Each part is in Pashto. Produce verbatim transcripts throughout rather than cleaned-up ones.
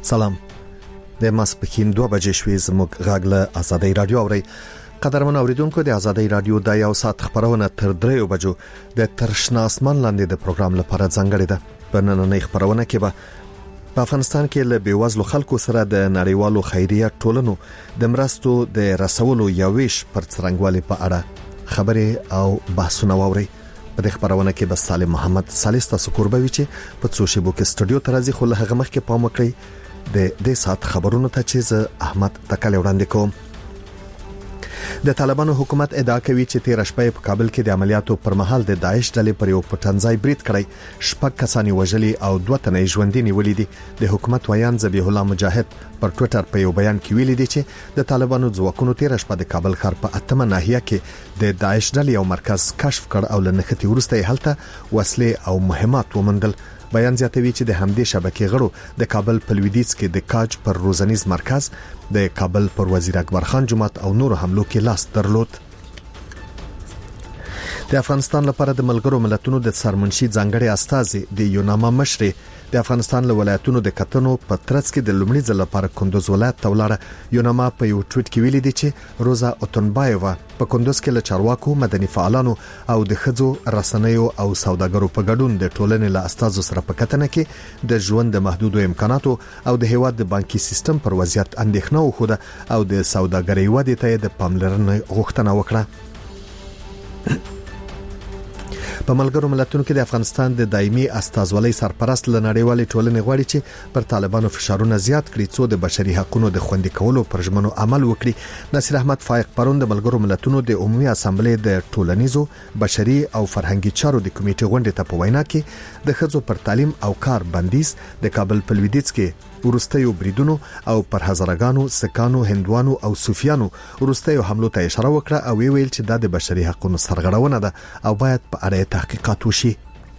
سلام. د ماسپښین دوه بجې شوې زموږ غږ له آزادۍ رادیو اوري. قدرمن اوریدونکو د آزادۍ رادیو د یو ساعت خبرونه تر دریو بجو د ترشنا اسمان لاندې د پروګرام لپاره ځانګړې ده. په نننۍ خبرونه کې به په افغانستان کې له بیوزلو خلکو سره د نړیوالو خیریه ټولنو د مرستو د رسولو یوویش پر څرنګوالي په اړه خبرې او بحثونه ووري. په دې خبرونه کې به سالم محمد سالس تاسو قربوي چې په څو شیبو کې سټوډیو ته راځي، خو له هغه مخکې پام وکړئ د دې سات خبرونو ته چې زه احمد تکل وړاندې کوم. د طالبانو حکومت ادعا کوي چې تیر شپه په کابل کې د عملیاتو پر مهال د داعش ډلې پر یو پټنځای برید کړی، شپږ کسان وژلي او دوه تنه ژوندۍ نیولې دي. د حکومت ویان ذبیح الله مجاهد پر ټوئیټر په یو بیان کې ویلي دي چې د طالبانو ځواکونو تیر شپه د کابل ښار په اتمه ناحیه کې د داعش ډلې یو مرکز کشف کړ او لنښتي ورسته هلته وسلې او مهمات ومندل. بیان زیاتوي چې د همدې شبکې غړو د کابل په لویدیځ کې د کاج پر روزنیز مرکز، د کابل پر وزیر اکبر خان جومات او نور حملو کې لاس درلود. د افغانستان لپاره د ملګرو ملتونو د سرمنشي ځانګړي استازي د یوناما مشري د افغانستان له ولایتونو د کتنو په ترڅ کې د لومړي ځل لپاره کندوز ولایت ته ولاړه. یوناما په یو ټویټ کې ویلي دی چې روزا اوتنبایووا په کندوز کې له چارواکو، مدني فعالانو او د خځو رسنیو او سوداګرو په ګډون د ټولنې له استازو سره په کتنه کې د ژوند د محدودو امکاناتو او د هیواد د بانکي سیستم پر وضعیت اندېښنه وښوده او د سوداګرۍ ودې ته د پاملرنې غوښتنه وکړه. په ملګرو ملتونو کې د افغانستان د دایمي استازولۍ سرپرست لنړیوالې ټولنې غواړي چې پر طالبانو فشارونه زیات کړي څو د بشري حقوقو د خوندي کولو پر ژمنو عمل وکړي. نصیر احمد فائق پرون د ملګرو ملتونو د عمومي اسامبلې د ټولنیزو، بشري او فرهنګي چارو د کمیټې غونډې ته په وینا کې د ښځو پر تعلیم او کار بندیز، د کابل په لویدیځ کې ورستیو بریدونو او پر هزارګانو سکانو، هندوانو او صوفیانو ورستیو حملو ته اشاره وکړه او ویل چې دا د بشري حقوقو سرغړونه ده او باید په اړه تحقیقات وشي.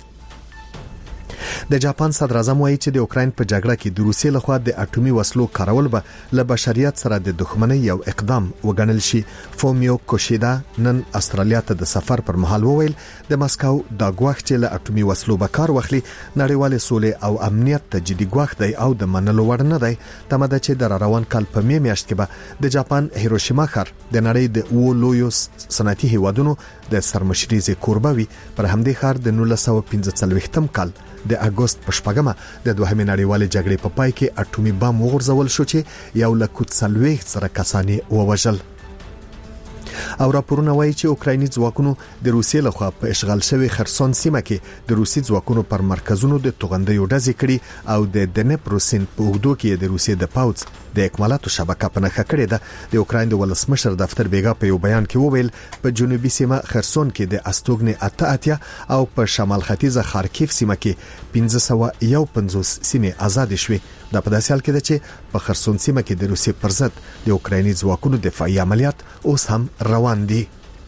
د جاپان صدر اعظم وایي چې د اوکراین په جګړه کې د روسیې لخوا د اټومي وسلو کارول به له بشریت سره د دښمنۍ یو اقدام وګڼل شي. فومیو کوشیدا نن استرالیا ته د سفر پر مهال وویل د ماسکو د غواخ چې له اټومي وسلو به کار واخلي نړیوال سولې او امنیت ته جدي غواخ دی او د منلو وړ نه دی. تمه ده چې د روان کال په می میاشت کې به د جاپان هیروشیما ښار د نړۍ د او لویو صنعتي هیوادونو د سرمشري کوربوي. پر همدې ښار د نولس سوه پنځه څلوېښتم کال د اگست په شپږمه د دوهمې نړیوالې جګړې په پای کې اټومي بم وغورځول شو چې یو لک څلوېښت زره کسان یې ووژل. او راپورونه وایي چې اوکرایني ځواکونو د روسیې لخوا په اشغال شوی خرسون سیمه کې د روسي ځواکونو پر مرکزونو د توغندیو ډزې کړي او د دنپرو سیند په اوږدو کې د روسیې د پاوځ د اکمالاتو شبکه په نښه کړې ده. د اوکراین د ولسمشر دفتر بیګا په یو بیان کې وویل په جنوبي سیمه خرسون کې د استوګنې اته اتیا او په شمال ختیځه خارکیف سیمه کې پنځه سوه یو پنځوس سیمې آزاد شوې. دا په داسې حال کې ده چې په خرسون سیمه کې د روسیې پر ضد د اوکرایني ځواکونو دفاعي عملیات اوس هم روان دي.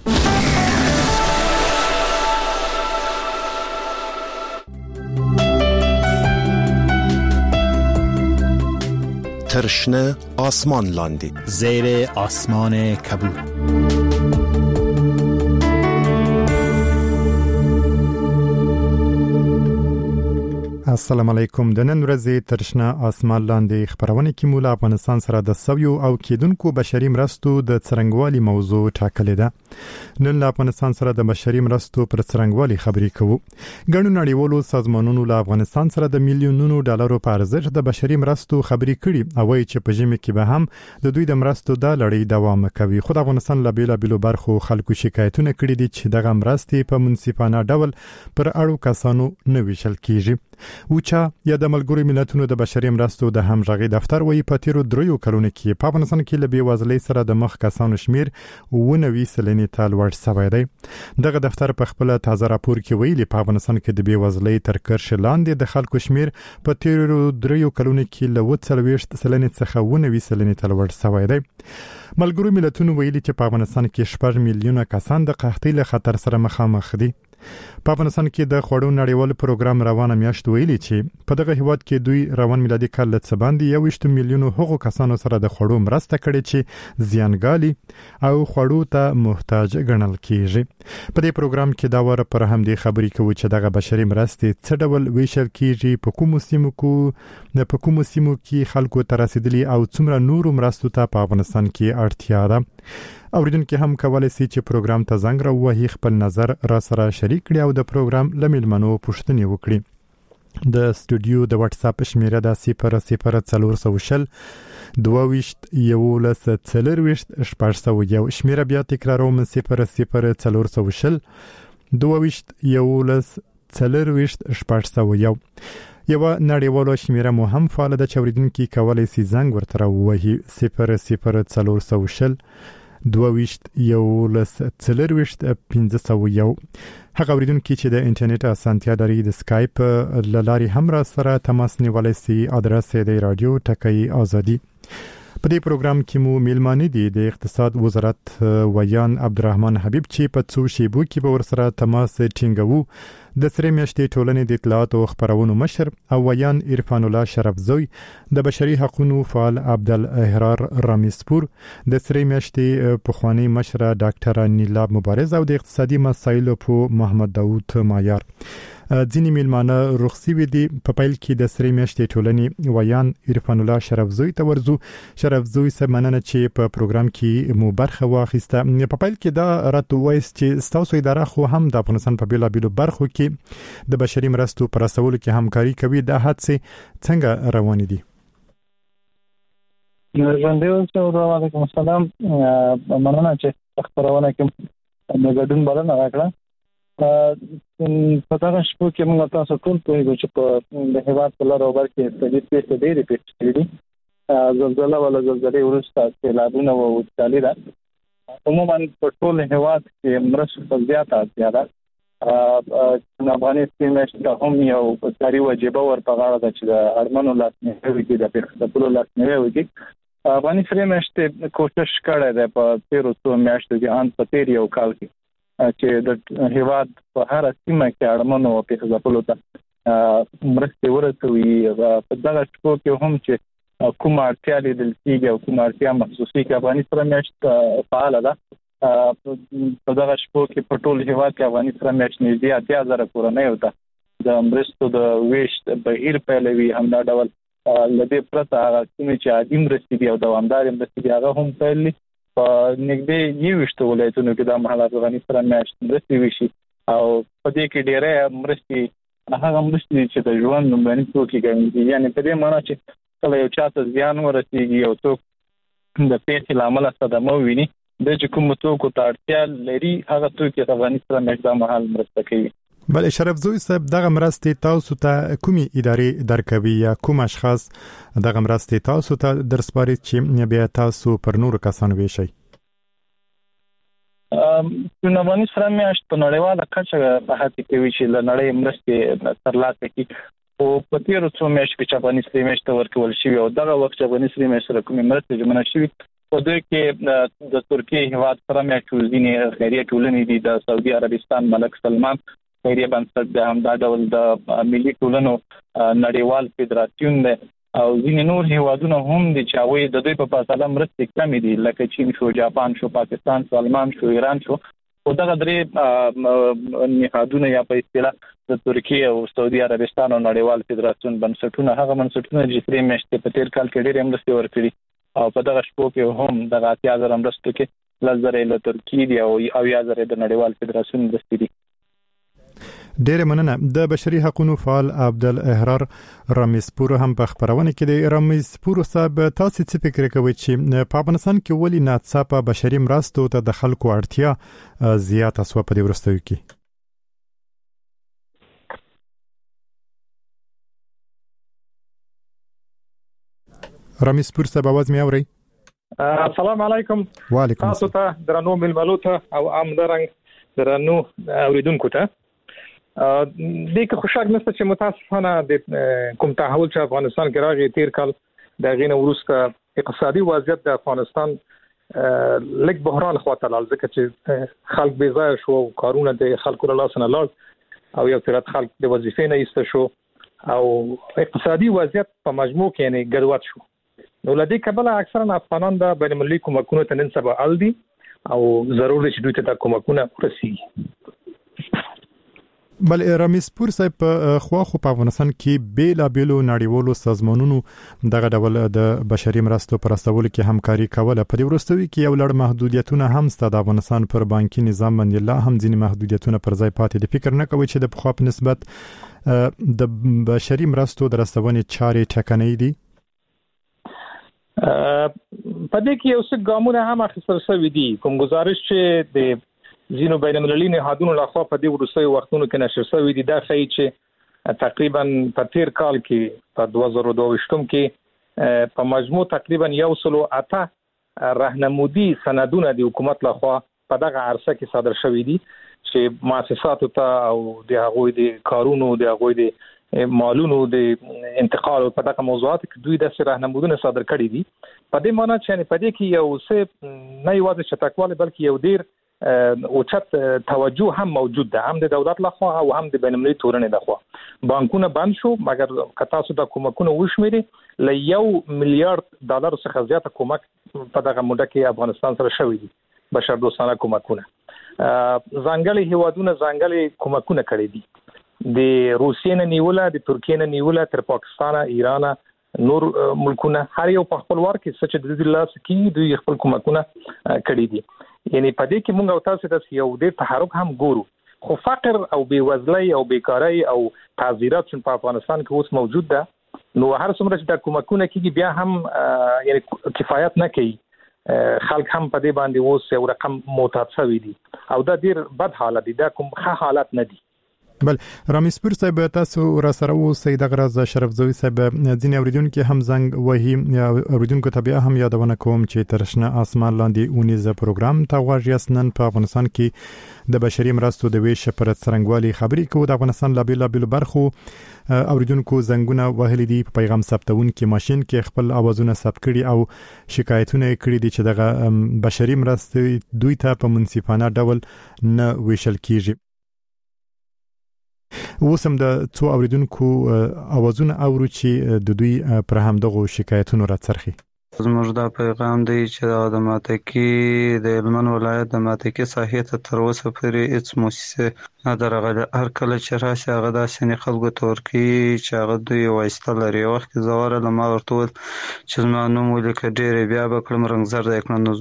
ترشنه آسمان لاندی، زیر آسمان کبود. السلام علیکم. د نن ورځې ترشنه آسمان لاندې خبرونه کې مولا افغانستان سره د سویو او کېدونکو بشري مرستو د څرنګوالي موضوع ټاکلې ده. نن له افغانستان سره د بشري مرستو پر څرنګوالي خبرې کوو. ګڼو نړیوالو سازمانونو له افغانستان سره د میلیونونو ډالرو په ارزښت د بشري مرستو خبرې کړي او وایي چې په ژمي کې به هم د دوی د مرستو د لړۍ دوام کوي. خو د افغانستان له بیلابیلو برخو خلکو شکایتونه کړي دي چې دغه مرستې په منصفانه ډول پر اړو کسانو نه ویشل کیږي. اوچا یا د ملګرو ملتونو د بشري مرستو د همغږي دفتر وایي په تیرو دریو کلونو کې په افغانستان کې له بېوزلۍ سره د مخ کسانو شمیر اووه نوي سلنې ته لوړ شوی دی. دغه دفتر په خپل تازه راپور کې ویلي په افغانستان کې د بېوزلۍ تر کرښې لاندې د خلکو شمیر په تیرو دریو کلونو کې له اووه څلوېښت سلنې څخه اووه نوي سلنې ته لوړ شوی دی. ملګرو ملتونو ویلي چې په افغانستان کې شپږ میلیونه کسان د قحطۍ له خطر سره مخامخ دي. په افغانستان کې د خوړو نړیوال پروګرام روانه میاشت ویلي چې په دغه هیواد کې دوی روان میلادي کال له څه باندې یو ویشت میلیون هغو کسانو سره د خوړو مرسته کړې چې زیانګالي او خوړو ته محتاج ګڼل کیږي. په دې پروګرام کې دا وره پر هم دې خبرې کوي چې دغه بشري مرستې څه ډول ویشل کیږي، په کومو سیمو کې په کومو سیمو کې خلکو ته رسیدلي او څومره نورو مرستو ته په افغانستان کې اړتیا ده. اوریدونکو هم کولای شي چې پروګرام ته زنګ راوهي، خپل نظر را سره شریک کړي او د پروګرام لملمنو پوښتنې وکړي. د سټوډیو د واتس اپ شمیره د صفر صفر څلور سوه شل دوه ویشت یولس څلورویشت شپږ سوه یو. شمیره بیا تکراروم، صفر صفر څلور سوه شل دوه ویشت یولس څلورویشت شپږ سوه یو. یو نړیواله شمیره مو هم فعال ده چې اوریدونکو کولای شي زنګ ورته راوهي، صفر صفر څلور سوه شل دوه ویشت یولس څلورویشت پنځه سوه یو. هغه اوریدونکو چې د انټرنیټ اسانتیا لري د سکایپ له لارې هم را سره تماس نیولای شي. ادرس یې د رادیو ټکی ازادي. په دې پروګرام کې مو میلمانه دي د اقتصاد وزارت ویان عبدالرحمن حبیب چې په څو شیبو کې به ورسره تماس ټینګوو، د سره میاشتې ټولنې د اطلاعات او خبرونو مشر او ویان عرفان الله شرفزوی، د بشري حقوقو فعال عبدالاحرار رامیسپور، د سره میاشتې پخوانی مشر ډاکټر نیلاب مبارز او د اقتصادي مسایلو په محمد داوود مایار. ځینې میلمانه رخصي وي دي. په پیل کې د سره میاشتې ټولنې ویان عرفان الله شرفزوی ته ورزو. شرفزوی سره مننه چې په پروګرام کې مو برخه واخیسته. په پیل کې دا راته وایي چې ستاسو اداره خو هم د افغانستان په بیلابیلو برخو کې د بشري مرستو پر رسولو کې همکاري کوي. د هڅې څنګه روانې دي؟ ژوندۍ علیکم السلام. مننه چې خبرونه کوم د ګډون بلنه راکړه. په دغه شپو کې موږ تاسو ټول پوهیږو چې په د هیواد په لاره وبر کې د دې څه ډېرې پیښې کړې دي. زلزله ولا زلزلې وروسته سیلابونه او وچکالي ده. عموما په ټول هیواد کې مرستو ته زیاته اړتیا ده. د افغانستان مشته هم یو کاري وجیبه ورته غاړه ده چې د اړمنو لاسنیوي کې د پیښو لاسنیوي وکړي. افغانستان مشته کوشش کړی دی په تیرو څو میاشتو کې ان په تیر یو کال کې چې د هیواد په هر سیمه کې اړمنو پیښو ځپلو ته مرستې ورسوي. په دغه شپو کې هم چې کومه اړتیا لیدل کېږي او کومه اړتیا محسوسي کېږي، افغانستان میاشت فعاله ده. په دغه شپو کې په ټول هیواد کې افغانستان میاشت نږدې اتیا زره کورنیو ته د مرستو د ویشت بهیر پیلوي. همدا ډول له دې پرته هغه کومې چې عادي مرستې دي او دوامدارې مرستې دي هغه هم پیلي. په نږدې یوویشتو ولایتونو کې د مهال افغانستان میاشت مرستې وشي او په دې کې ډېرې مرستې هغه مرستې چې د ژوند لومړني توکي ګڼل کېږي. یعنې په دې معنی چې کله یو چا ته زیان ورسېږي او څوک د پیښې له امله صدمه وویني، د چې کوم توکو ته اړتیا لري هغه توکي د افغانستان میاشت د مهال مرسته کوي. بل شرفزوی صاحب، دغه مرستې تاسو ته کومي ادارې درکوي یا کوم اشخاص دغه مرستې تاسو ته درسپاري چې بیا تاسو پر نور کسان ویشي؟ د افغانستان میاشت په نړیواله کچه په هڅه کوي چې له نړۍ مرستې ترلاسه کړي. او په تیرو څو میاشتو کې چې افغانستان میاشت ورکول شوی او دغه وخت چې افغانستان میاشت سره کومې مرستې جمع شوي، په دوی کې د ترکیه هیواد سره میاشت ځینې خیریه ټولنې دي، د سعودي عربستان ملک سلمان خیریه بنسټ د همدا ډول د ملي ټولنو نړیوال فدراسیون دی او ځینې نور هیوادونه هم دي چې هغوی د دوی په فاصله مرستې کمې دي، لکه چین شو، جاپان شو، پاکستان شو، آلمان شو، ایران شو. او دغه درې نهادونه یا په اصطلاح د ترکیه او سعودي عربستان او نړیوال فدراسیون بنسټونه هغه بنسټونه چې درې میاشتې په تیر کال کې ډېرې مرستې ورکړي او په دغه شپو کې هم دغه اتیا زره مرستو کې لس زره له ترکیې دي او اویا زره د نړیوال فدراسیون مرستې دي. ډېر مننه. د بشري حقوقو فعال عبدالاحرار رامیسپور هم په خبرونه کې دی. رامیسپور صاحب، تاسو څه فکر کوئ چې په افغانستان کې ولې ناڅاپه بشري مرستو ته د خلکو اړتیا زیاته شوه په دې وروستیو کې؟ رامیسپور صاحب، आवाज مې اورئ؟ السلام علیکم. وعلیکم تاسو ته درنو ملمنو ته او همدارنګ درنو اوریدونکو ته دې کې خوشاله نشته چې متاسفانه د کوم تحول چې افغانستان کې راغی تیر کال د غینه ورسته اقتصادي وضعیت د افغانستان لک بحران خواته لاړ ځکه چې خلک بې ځایه شو او کارونه د خلکو له لاسه نه لاړ او یو ترات خلک د وظیفې نه ایسته شو او اقتصادي وضعیت په مجموع کې یعنی ګډوډ شو. نو لدې کبله اکثرا افغانان د بین المللي کومکونو ته نن سبا ال دي او ضروري چې دوی ته د کومکونه ورسیږي. بل رمیز پور صاحب په خو خو په افغانستان کې بیل بیلو نړیوالو سازمانونو دغه ډول د بشري مرستو پر استول کې همکاري کوله. په دې وروستوي کې یو لړ محدودیتونه هم ستاسو د افغانستان پر بانکي نظام باندې لا هم ځینې محدودیتونه پر ځای پاتې دي. فکر نه کوي چې د خو په نسبت د بشري مرستو د رسونې چارې ټکنۍ دي؟ په دې کې یو څه ګامونه هم اخیستل شوي دي. کوم گزارش چې د ځینو بین المللي نهادونو لخوا په دې وروستیو وختونو کې نشر شوی دی دا ښیي چې تقریبا په تیر کال کې په دوه زره دوه ویشت کې په مجموع تقریبا یو سل او اته راهنمودي سندونه د حکومت لخوا په دغه عرصه کې صادر شوي دي چې مؤسساتو ته او د هغوی د کارونو د هغوی د مالونو د انتقال په دغه موضوعات کې دوی د راهنمودونه صادر کړي دي. په دې معنی چې په دې کې یو څه نه یوازې شتکواله بلکې یو ډیر او چت توجه هم موجود ده، هم د دولت لخوا او هم د بین المللي تورنې لخوا. بانکونه بند شو مګر کتاسو د کومکونه وشمېري ل یو میلیارډ ډالر څخه زیاته کومک په دغه موده کې افغانستان سره شوی دي بشر دوستانه کومکونه. ځانګړي هیوادونه ځانګړي کومکونه کړي دي. د روسیې نه نیوله، د ترکیې نه نیوله، تر پاکستان، ایران، نور ملکونه هر یو په خپل وار کې څه چې د دې لاس کې دوی خپل کومکونه کړي دي. یعنی په دې کې موږ او تاسو ته یو ډېر تحرک هم ګورو، خو فقر او بیوزلۍ او بیکاری او تعذیرات چې په افغانستان کې اوس موجود ده، نو هر څومره چې د کومکونه کېږي بیا هم یعنی کفایت نه کوي. خلک هم په دې باندې اوس یو رقم معتاد شوي دي او دا ډېر بد حالت دی، دا کوم ښه حالت نه دی. بل رمیز پور صاحب تاسو را سره و سید غرض شرف زوی صاحب ځین اوریدونکو هم زنګ وهي اوریدونکو ته هم یادونه کوم چې ترشنه اسمان لاندې اونیزه پروګرام ته غواړي نن په افغانستان کې د بشري مرستو د ویش پر څرنګوالي خبرې کوو. د افغانستان لا بیل بیل برخو اوریدونکو زنګونه وهلي دي، په پیغام ثبتون کې ماشين کې خپل اوازونه ثبت کړي او شکایتونه کړي دي چې دغه بشري مرستې دوی ته په منصفانه ډول نه ویشل کیږي. وسم د څو اوریدونکو اوازونه اورو چې د دوی پر همدغه شکایتونو راڅرخي. زموږ دا پیغام دی چې د ماتکی د هلمند ولایت د ماتکی ساحې ته تر اوسه پورې هیڅ مؤسسه نه درغله. هر کله چې راشي هغه داسې خلکو ته ورکوي چې هغه دوی وایسته لري. وخت زواره لما ورته وویل چې زما نوم ولیکه ډېرې بیا به کړم رنګزر دی کړم، نو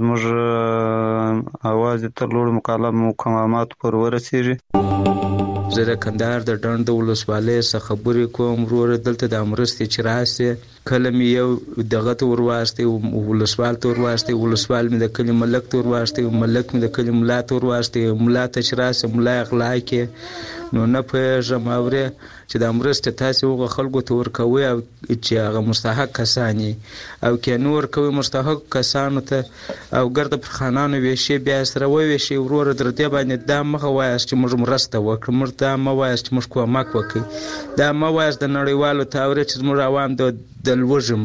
زموږ اواز تر لوړ مکالمه مقامات پورې ورسېږي. زه د کندهار د ډنډ ولسوالۍ څخه خبرې کوم. وروره دلته د مرستې چې راسي کله مې یو دغه ته ورواستي ولسوال ته ورواستي ولسوال مې د کلي ملک ته ورواستي ملک مې د کلي ملا ته ورواستي ملا ته چې راسي ملا اغلا کې نو نه پوهېږم اورې چې د مرستې تاسې هغو خلکو ته ورکوئ او چې هغه مستحق کسان او که نه ورکوئ مستحق کسانو ته او ګرده پر خانانو ویشي بیا سره وویشي. وروره در دې باندې دا مه وایاست چې موږ مرسته وکړو، موږ دا مه وایاست چې موږ کومک وکړي، دا مه وایاست د نړیوالو ته اورې چې زموږ عوام د لوږې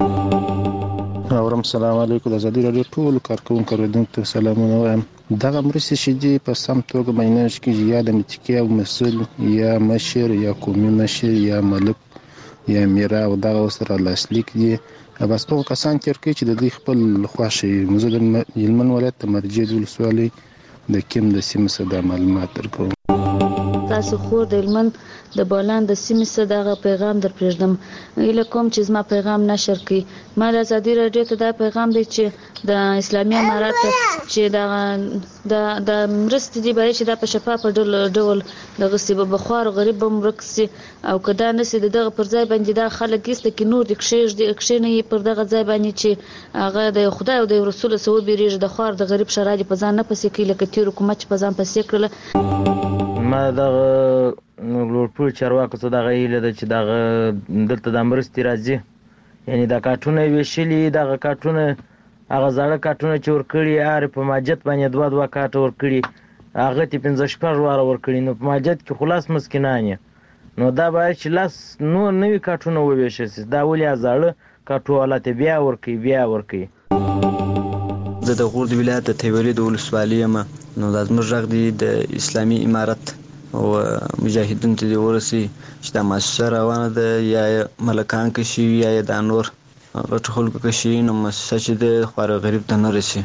مري. اورم سلام علیکم. د ازادي راډیو ټول کارکونکو اوریدونکو ته سلامونه وایم. دغه مرستې چې دي په سم توګه مینج کې یا د متکی او مسؤل یا مشر یا قومي مشر یا ملک یا میرا او دغه سره لاسلیک دي بس په کسان ترکي چې د دې خپل خواشي موږ د هلمند ولایت د مرجع ولسوالۍ د کیم د سیمې څخه معلومات درکوم. تاسو خور د هلمند د بولان د سیمې څخه دغه پیغام در پرېږدم. ایله کوم چې زما پیغام نشر کړي. ما د ازادي راډیو ته دا پیغام دی چې د اسلامي امارات چې د د د مرستې دی باید چې دا په شفافه ډول ډول دغه سی به بخوار غریب به مرکسي او کدا نسي دغه پر ځای باندې دا خلک است کې نور د کښېج د کښېنې پر دغه ځای باندې چې هغه د خدای او د رسول سو بیریږي د خوار د غریب شرادي په ځان نه پسې کې لکه تیر حکومت په ځان پسې کړل. ما دغه لوړپوړ چارواکو څخه دغه هیله ده چې دغه دلته د مرستې راځي، یعنی د کارټونه ویشلي دغه کارټونه هغه زاړه کارټونه چې ورکړي هر په ماجت باندې دوه دوه کارټه ورکړي هغه ته پنځه شپږ واره ورکړي نو په ماجت کې خلاص مسکینان یې نو دا باید چې لاس نور نوي کارټونه وویشل سي. دا ولې زاړه کارټو حالت بیا ورکړي بیا ورکړي. زه د غور د ولایت د تیوري د ولسوالۍ یم. نو دا زموږ غږ دی د اسلامي امارت او مجاهدینو ته دې ورسي چې دا مؤسسه روانه ده، یا ملکان که شي یا یې دا نور غټو خلکو که شي، نو مؤسسه چې د خوار غریب ته نه رسي.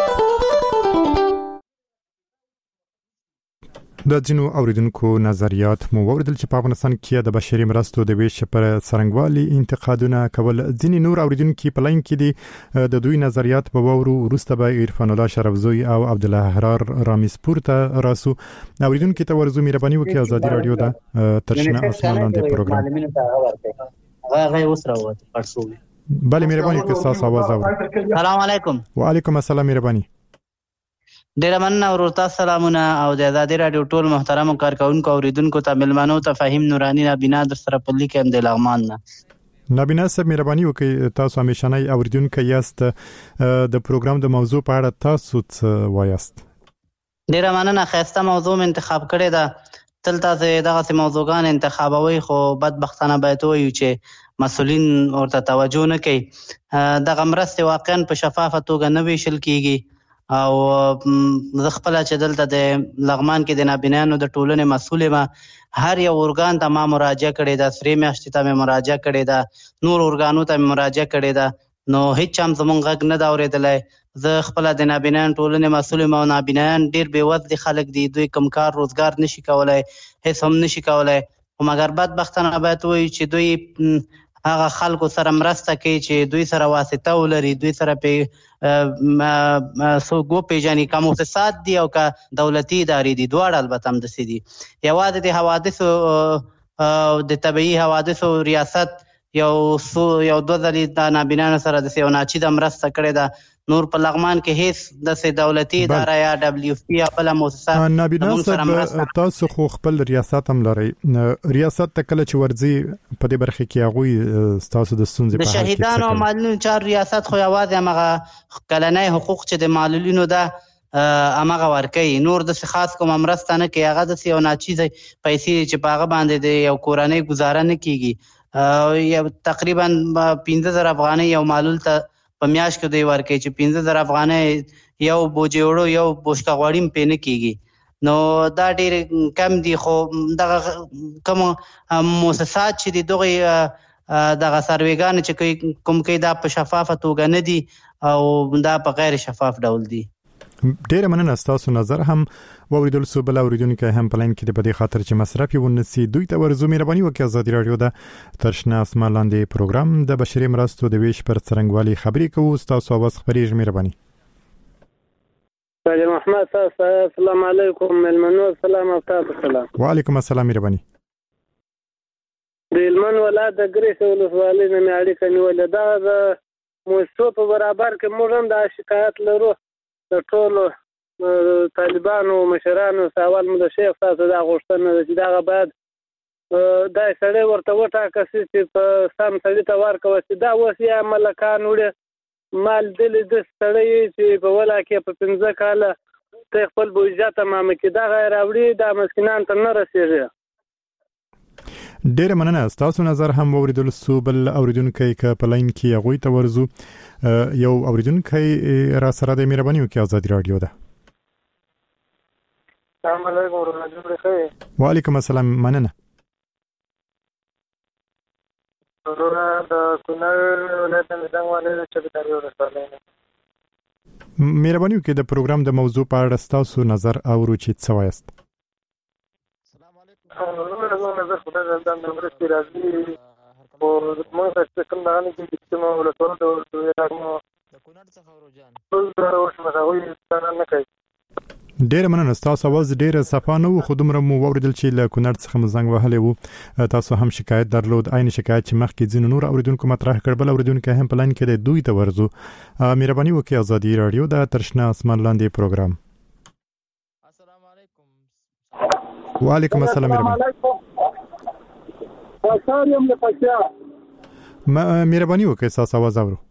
د ځینو اوریدونکو نظریات مو ووریدل چې په افغانستان کې د بشري مرستو د ویش پر څرنګوالي انتقادونه کول. ځینې نور اوریدونکو په لاین کې دي د دوی نظریات په وورو وروسته به عرفان الله شرفزوی او عبد الله حرار رامیسپور ته راسو. اوریدونکو ته ورزو مهرباني وکړئ ازادي رادیو دا ترشنه اسمان لاندې پروګرام هغه اوس راوته پرسو. بله مهرباني وکړئ تاسو आवाज اورئ. السلام علیکم. وعلیکم السلام مهرباني. ډیر مننه ورته سلامونه او د آزادي رادیو ټول محترم کارکونکو اوریدونکو ته ملمنو ته فهیم نورانی نبینا در سره په لیک هم د لغمان نه. نبینا صاحب مهرباني وکړئ تاسو همیشنۍ اوریدونکو یاست، د پروګرام د موضوع په اړه تاسو څه وایاست؟ ډیر مننه، خاصه موضوع انتخاب کړی ده. تل تاسو دغه موضوعګان انتخابوي خو بدبختانه باید وایو چې مسؤلین ورته توجه نه کوي. دغه مرستې واقعا په شفافه توګه نه ویشل کیږي او زه خپل چې دلته د لغمان کې د نابینانو د ټولنې مسؤل یم، هر یو ارګان ته ما مراجعه کړې ده، سرې میاشتې ته مې مراجعه کړې ده، نور ارګانو ته مې مراجعه کړې ده، نو هیڅ هم زمونږ غږ نه ده اورېدلی. زه خپله د نابینان ټولنې مسؤل یم او نابینان ډېر بېوزلي خلک دي، دوی کوم کار روزګار نشي کولی، هیڅ هم نشي کولی، خو مګر بدبختانه باید ووایو چې دوی هغه خلکو سره مرسته کوي چې دوی سره واسطه ولري، دوی سره په څوک وپېژني، که مؤسسات دي او که دولتي ادارې دي، دواړه البته همداسې دي. یوازې د حوادثو د طبیعي حوادثو ریاست یو یو دوه ځلې د نابینانو سره داسې یو ناچیزه مرسته کړې ده، نور په لغمان کې هیڅ داسې دولتي اداره یا دبلیو اف پی یا بله مؤسسه نابینا صاحب تاسو خو خپل ریاست هم لرئ، ریاست ته کله چې ورځي په دې برخه کې هغوی ستاسو د ستونزې په حل کې څه کوي؟ د شهیدانو او معلولینو چارو ریاست خو یوازې همغه کلنی حقوق چې د معلولینو ده همغه ورکوي، نور داسې خاص کومه مرسته نه کوي. هغه داسې یو ناچیزه پیسې چې په هغه باندې د یو کورنۍ گزاره نه کیږي. یو تقریبا پنځه زره افغانۍ یو معلول ته په میاشت کې دوی ورکوي چې پنځه زره افغانۍ یو بوجۍ وړو یو بوشکه غوړي هم پرې نه کېږي، نو دا ډېر کم دي. خو دغه کوم مؤسسات چې دي دغه دغه سروېګانې چې کوم کوي دا په شفافه توګه نه دي او دا په غیر شفاف ډول دي. ډېره مننه، ستاسو نظر هم واوریدل سو. بل اوریدونکي هم په لاین کې د په دې خاطر چې مصرف یې ونسي دوی ته ورزو مهرباني وکړئ. ازادي رادیو د ترشنه اسمان لاندې پروګرام د بشري مرستو د ویش پر څرنګوالي خبرې کوو. ستاسو اواز خبرېږي، مهرباني. سلام محمد تاسو السلام علیکم ملمنو سلام او تاسو سلام. وعلیکم السلام مهرباني. د هلمند ولایت د ګریس ولسوالۍ نه مې اړیکه نیولې ده. د مؤسسو په برابر کې موږ هم دا شکایت لرو د ټولو طالبانو مشرانو سوال مو د شیخ تاسو دا غوښتنه ده چې دغه باید دا سړی ورته وټاکه سي چې په سم سړي ته ورکوه چې دا اوس یا ملکان وړي مال دلې د سړی چې په ولا کې په پنځه کاله ته خپل بودجه تمامه کړي دغه یې راوړي دا مسکینان ته نه رسېږي. ډېره مننه، ستاسو نظر هم واوریدل سو. بل اوریدونکی که په لاین کې هغوی ته ورزو. یو اوریدونکی را سره د مهرباني وکړئ. ازادي رادیو ده. السلام علیکم ورحمۃ الله. وعلیکم السلام، مننه. ورونه د کونړ ولایت مزنګ والي چبتاري ولسوالۍ نه. مهرباني وکړئ د پروګرام د موضوع په اړه ستاسو نظر اورو چې څه وایاست. نو نظر خدای زندان د مرستې راځي او موږ څه کوم نه کې چې نو ولسوالۍ د راغلو د کونړ څخه ورجان ټول دا اوس مزاوي ستانه نه کوي. ډېر مننه، ستاسو आवाज ډېر صفا نه و، خو دومره مو واوریدل چې له کونړ څخه مو زنګ وهلی و. تاسو هم شکایت درلود، عین شکایت چې مخکې ځینو نور اوریدونکو مطرح کړ. بل اوریدونکي هم په لاین کې دی، دوی ته ورځو. مهرباني وکړئ. ازادي رادیو د ترشنه اسمان لاندې پروګرام. السلام علیکم. وعلیکم السلام. مهرباني وسلام د پچا مهرباني وکړئ، تاسو आवाज اورو.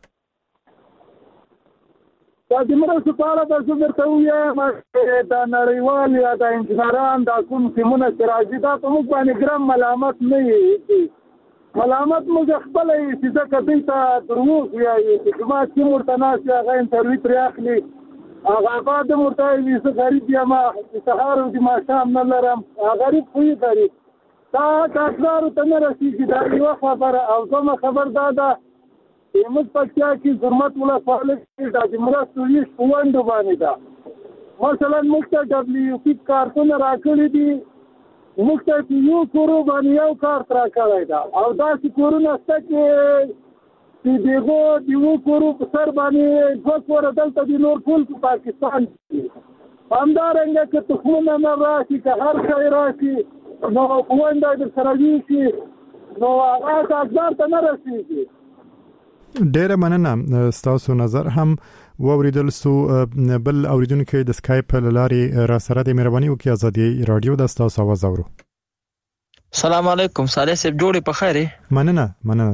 دا د مرستو په اړه به زه درته ووایم چې دا نړیوال یا د انجنیران دا کوم سیمونه چې راځي دا په موږ باندې ګرم ملامت نه وي ملامت موږ خپل چې ځکه دوی ته دروغ وایي چې ما چې ورته ناست هغه انټرویو ترې اخلي هغه بعد ورته وایي زه غریب یم سهار او د ماښام نه لرم غریب خو یې غریب دا کارګرانو ته نه رسېږي دا یوه خبره او دومره خبر دا ده چې موږ پکتیا کې زرمت ولسوالۍ کې دا د مرستو ویش په ونډو باندې ده مثلا موږ ته ډبلیو پي کارتونه راکړي دي موږ ته په یو کورو باندې یو کارت راکړی ده او داسې کورونه شته چې چې دغو د یو کورو په سر باندې دوه کوره دلته د نور ټول په پاکستان کې همدارنګه که تخمونه نه راشي که هر شی راشي نو ونډه در سره ویشي نو هغه کارګر ته نه رسېږي. ډیره مننه ستاسو نظر هم واوریدل سو بل اوریدونکو د سکایپ له لارې را سره د مهرباني وکي ازادي رادیو د ستاسو आवाज اورو. السلام علیکم صالح صاحب جوړې په خیره. مننه مننه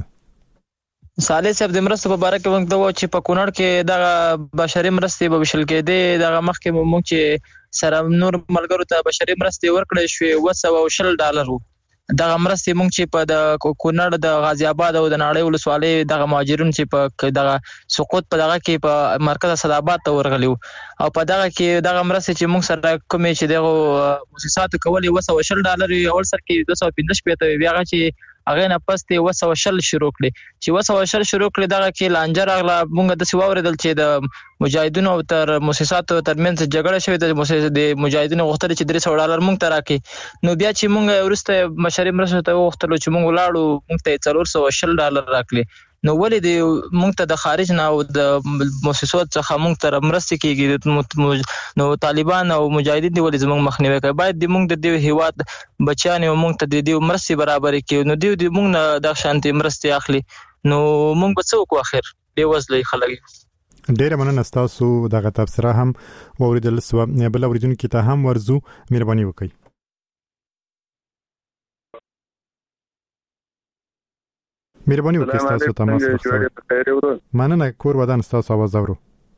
صالح صاحب د مرستو په باره کې موږ ته و چې په کونړ کې د بشري مرستې به وشل کېدې د مخکې موږ چې سره نور ملګرو ته بشري مرستې ورکړې شوې و سوه شل ډالر وو دغه مرستې موږ چې په د کونړ د غازی آباد او د ناړۍ ولسوالۍ دغه مهاجرون چې په دغه سقوط په دغه کې په مرکز اسداباد ته ورغلي او په دغه کې دغه مرستې چې موږ سره کومې چې دغه مؤسساتو کولې و سوه شل ډالر اول سر کې دوه سوه پنځه شپېته بیا هغه چې هغه نه پس ته و سوه شل شروع کړي چې و سوه شل شروع کړي دغه کې لانجه راغله موږ د سی واوریدل چې د مجاهدینو تر مؤسساتو ترمنځ جګړه شوې د مؤسسې د مجاهدینو غوښتل چې درې سوه ډالر موږ ته راکړي نو بیا چې موږ ورسته بشري مرستو ته وغوښتلو چې موږ ولاړو موږ ته څلور سوه شل ډالر راکړي نو ولې د موږ ته د خارج نه او د مؤسسو څخه موږ ته مرستې کیږي نو طالبان او مجاهدین دی ولې زموږ مخنیوي کوي باید د موږ د دې هیواد بچیان او موږ ته د دې مرستې برابر کړي نو دوی د موږ نه د شانتي مرستې اخلي نو موږ به څه وکړو اخر بې وزلې خلک. ډیره مننه تاسو دغه تبصره هم اوریدل سو بل اوریدونکو ته هم ورزو مهرباني وکړئ. مهرباني وکړئ تاسو تماس وکړئ. مننه کور ودان تاسو आवाज اورو.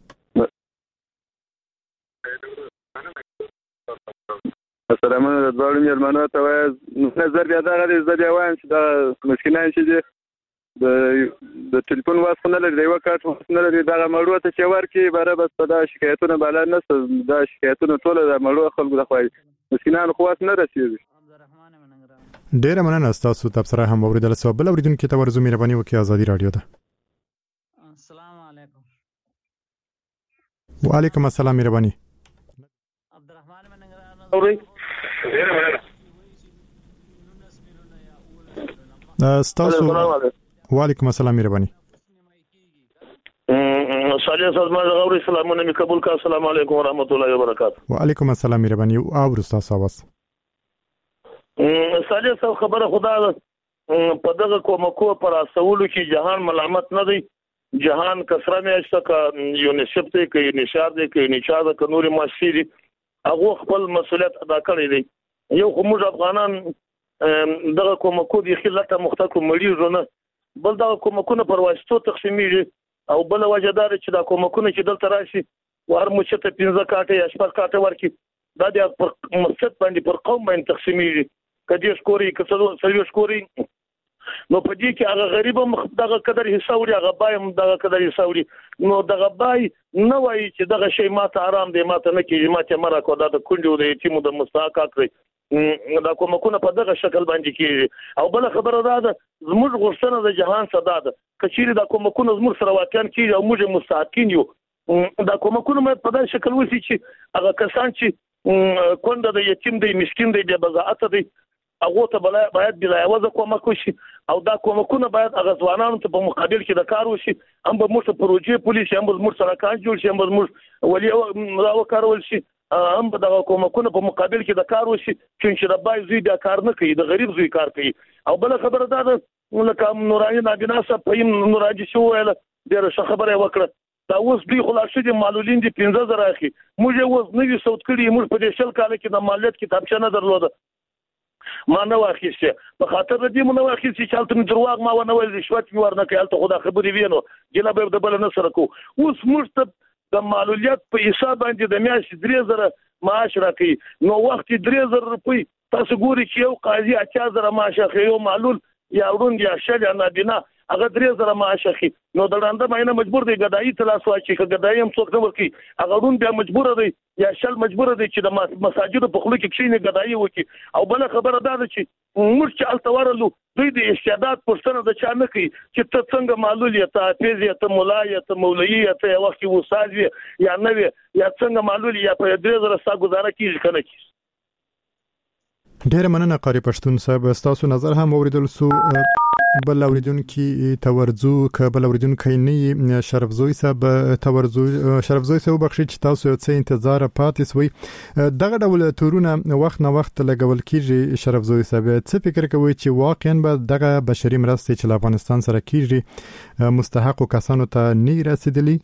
السلام علیکم د مېلمنو ته وایي نظر بیا دغه دی زه بیا وایم چې دا مشکلان چې دي د د ټلیفون واسطه نه لري د یوه کارت واسطه نه لري دغه مړو ته چې ورکړي باره بس په دا شکایتونه بالا نشته دا شکایتونه ټوله د مړو خلکو لخوا مسکینانو خو واسطه نه رسېږي. ډیره مننه تاسو تبصره هم اوریدل سو بل اوریدونکو ته ورزو مهرباني وکړئ ازادي رادیو ته. السلام علیکم. وعلیکم السلام مهرباني. عبدالرحمن مننګران اوري. ډیره مننه. تاسو وعلیکم السلام مهرباني. صالح صاحب ما غوړي سلامونه می قبول کا السلام علیکم ورحمت الله وبرکاته. وعلیکم السلام مهرباني او تاسو आवाज. صالح صاحب خبره خدا په دغه کومکو پر اسولو کې جهان ملامت نه دی جهان کسره میاشته کا یونیسف ته کې نشار دی کې نشار د قانوني مؤسسې دی هغه خپل مسولیت ادا کړی دی یو کوم افغانان دغه کومکو د خلک مختکو مړي نه بل دغه کومکونه پر واسطو تقسیمېږي او بل وجدار چې دا کومکونه چې دلته راشي ور مشته پنځه کاټه یا شپږ کاټه ورکی دا د مسجد باندې پر قوم باندې تقسیمېږي کدي شکوري کڅلو سلوي شکوري نو په دې کې هغه غریب مخ دغه قدر حساب لري هغه بای هم دغه قدر حساب لري نو دغه بای نه وایي چې دغه شی ماته آرام دی ماته نه کیږي ماته مرا کو دا د کونډو د یتیمو د مستحق کړی دا کومکونه په دغه شکل باندې کیږي او بل خبره ده زموږ غوښتنه د جهان صدا ده کچېری دا کومکونه زموږ سره واقعا کیږي او موږ مستحقین یو دا کومکونه په دغه شکل وسی چې هغه کسان چې کونډه د یتیم دی مسکین دی د بزاعت دی هغه ته باید بلا یوازې کومک وشي او دا کومکونه باید هغه ځوانانو ته په مقابل کې د کار وشي هم به موږ پروژې پولیس هم به موږ سره کار جوړ شي هم به موږ ولي راو کارول شي هم به د کومکونه په مقابل کې د کار وشي چې د بای زوی د کار نه کوي د غریب زوی کار کوي او بل خبره ده لکه نوراني نابینا صاحب په نوراجي شو ویل ډېر ښه خبره وکړه دا اوس دوی خلاص دي معلولین دي پنځه زره اخی موږ اوس نوې صوت کړی موږ په دې شل کال کې د مالیات کتابچه نه درلوده ما نه واخیسته په خاطر دې مونږ واخیسته چې حالت مې درواغ ما ونه ویل رشوت مې ورنه کړل ته خدا خبرې وینو جناب د بل نه سره کو اوس موږ ته د معلولیت په حساب باندې د میاشتې درې زره معاش راکړي نو وخت درې زره روپۍ تاسو ګوري چې یو قاضي اته زره معاش اخلي یو معلول یا ورون یا شل یا نابینا هغه درې زره معاش اخی نو د ړانده مینه مجبور دی ګدایي تلاس واچي که ګدایي هم څوک نه ورکي هغه ورون بیا مجبور دی یا شل مجبور دی چې د مساجد په خلو کې کښینې ګدایي وکي. او بل خبره دا ده چې موږ چې الته ورلو دوی د استعداد پوښتنه د چا نه کوي چې ته څنګه معلول یې، ته حافظ یې، ته ملا یې، ته مولوي یې، ته یو وخت کې استاد یې یا نه وې، یا څنګه معلول یا په درې زره ستا ګزاره کېږي که نه کېږي. ډیره مننه قاری پښتون صاحب، ستاسو نظر هم اوریدل سو. بل اوریدونکو تورزو ک بل اوریدونکو نه شرفزوی صاحب تورزو شرفزوی صاحب بخښي چې تاسو یو څه انتظار پاتې سوی دغه ډول تورونه وخت نه وخت لګول کیږي. شرفزوی صاحب څه فکر کوي چې واقعا به دغه بشري مرستې چې افغانستان سره کیږي مستحق کسانو ته نه رسیدلی؟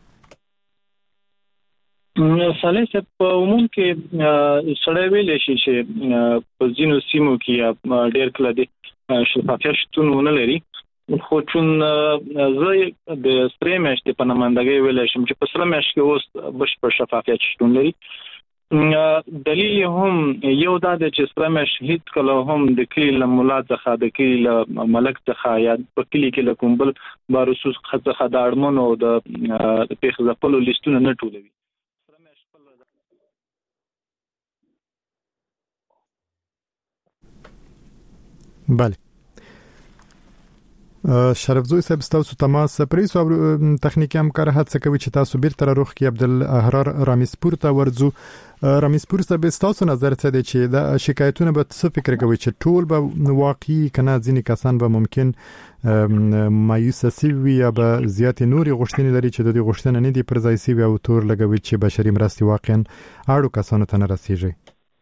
صالح صاحب په عموم کې سړی ویلی شي چې په ځینو سیمو کې ډېر کله د شفافیت شتون ونه لري، خو چون زه د سرې میاشتې په نمایندګۍ ویلی شم چې په سره میاشت کې اوس بشپړ شفافیت شتون لري. دلیل هم یو دا دی چې سره میاشت هیڅ کله هم د کلي له ملا څخه د کلي له ملک څخه یا په کلي کې له کوم بل بارسوس څخه د اړمنو د پېښې ځپلو لیستونه نه ټولوي. بله شرفزوی صاحب ستاسو تماس پریس او تخنیکی همکار هڅه کوي چې تاسو بیرته روخ کې عبدالاحرار رامیسپور ته ورځو. رامیسپور صاحب ستاسو نظر څه دی چې دا شکایتونه به څه فکر کوي چې ټول به واقعي کنه ځینې کسان به ممکن مایوس سي وي یا به زیات نوري غوښتنې لري چې د دې غوښتنې نه دي پر ځای سي او تور لګوي چې بشري مرستې واقعا اړو کسانو ته نه رسیږي؟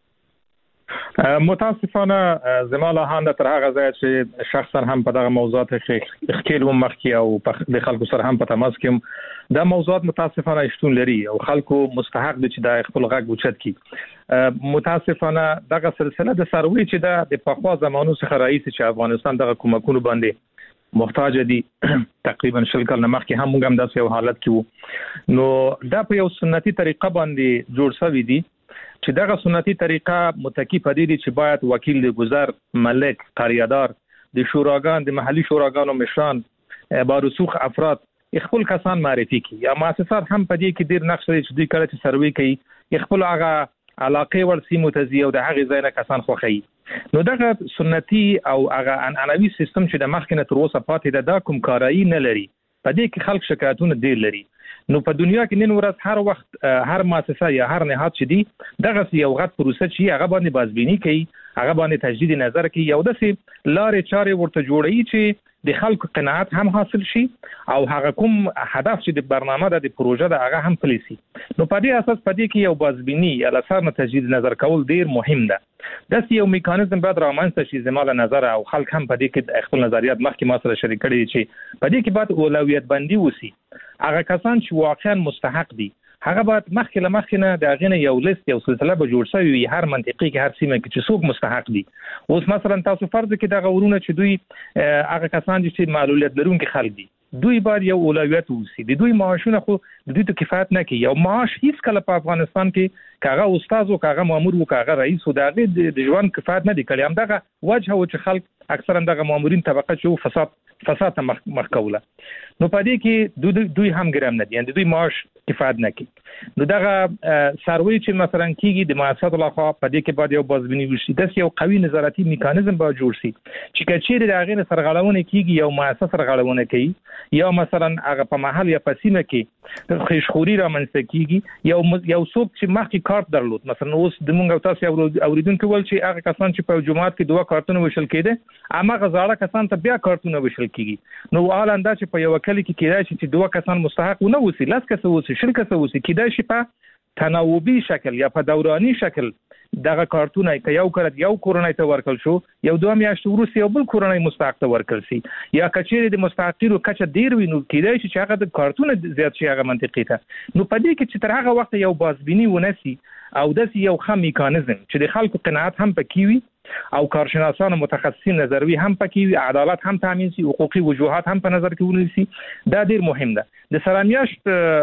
متاسفانه زما له هانده تر هغه ځای چې شخصا هم په دغه موضوعات کې خکېل و مخکې او د خلکو سره هم په تماس کې دا موضوعات متاسفانه شتون لري او خلکو مستحق دي چې د خپل غږ اوچت کړي. متاسفانه دغه سلسله د سروي چې د پخوا زمانو څخه رئیس چې افغانستان دغه کومکونو باندې محتاج دي تقریبا شل کال مخکې هم موږ هم داسې یو حالت کې وو. نو دا په یو سنتي طریقه باندې جوړ شوی دي چې دغه سنتي طریقه متکی پدې دي چې باید وکیل د گذر، ملک، قریادار، د شوراګان، د محلي شوراګانو مشران، بارسوخ افراد خپل کسان معرفي کړي. یا مؤسسات هم پدې کې ډیر نقش لري چې دوی کله چې سروي کوي خپل هغه علاقې ور سیمو ته ځي او د هغه ځای نه کسان خوښي. نو دغه سنتي او هغه عنعنوي سیستم چې د مخکنه تر اوسه پاتې ده دا کوم کارایی نه لري. پدې کې خلک شکایتونه ډیر لري. نو په دنیا کې نن ورځ هر وخت هر مؤسسه یا هر نهاد چې دی دغه یو غټ پروسه چې هغه باندې بازبینی کوي، هغه باندې تجدید نظر کوي، یو داسې لارې چارې ورته جوړوي چې د خلکو قناعت هم حاصل شي او هغه کوم هدف چې د برنامه د پروژه د هغه هم پلیسي. نو په دې اساس په دې کې یو بازبینی یا لسانه تجدید نظر کول ډیر مهم ده. داسې یو میکانیزم باید رامنځته شي زموږ نظر او خلک هم په دې کې خپل نظریات مخکې ما سره شریک کړي چې په دې کې باید اولویت بندي وسی. هغه کسان چې واقعا مستحق دي هغه باید مخکې له مخکې نه د هغې نه یو لیست یو سلسله به جوړ شوی وي هر منطقې کې هر سیمه کې چې څوک مستحق دي. اوس مثلا تاسو فرض کړئ دغه ورونه چې دوی هغه کسان دي چې معلولیت لرونکي خلک دي دوی باید یو اولویت وسی. د دوی معاشونه خو د دوی ته کفایت نه کوي. یو معاش هیڅ کله په افغانستان کې کاغه استاد او کاغه مامور او کاغه رئیس او دغه د ژوند کفایت نه دی کړی. هم دغه وجه او چې خلک اکثرا دغه مامورین طبقه چې فساد فساد ته مخ کوله. نو په دې کې دوی دوی هم ګرام نه دي، یعنی دوی معاش کفایت نه کوي. نو دغه سروي چې مثلا کیږي د مؤسسات لخوا په دې کې باید یو بازبینی وشي، د یو قوي نظارتي میکانیزم باید جوړ شي چې کچېره د هغې سرغړونه کیږي یو مؤسسه سرغړونه کوي یا مثلا هغه په محل یا په سیمه کې خیشخوري رامنځته کیږي یو یو څوک چې مخکې کارت درلود. مثلا اوس د مونږ تاسو اوریدونکو ول چې هغه کسان چې په جماعت کې دوه کارتونه وشل کېده اما غزاړه کسان ته بیا کارتونه وشل کیږي. نو حال انده چې په یو کلی کې کېدای شي چې دوه کسان مستحق نه وسی، لاس کسه وسی، شل کسه وسی، کېدای شي په تناوبي شکل یا په دوراني شکل دغه کارتونه که یو کړه یو کورنۍ ته ورکل شو یو دوه میاشتې وروسته یو بل کورنۍ مستحق ته ورکل شي یا کچېرې د مستحقینو کچه ډیر وي نو کېدای شي چې هغه د کارتونه زیات شي هغه منطقې ته. نو په دې کې چې تر هغه وخت یو بازبینی ونسي او داسې یو ښه میکانیزم چې د خلکو قناعت هم پکې وي او کارشناسان متخصصین نظروي هم پکې وي، عدالت هم تامین شي، حقوقي وجوهات هم په نظر کې ونیول شي، دا ډیر مهم ده. د سرامیاشت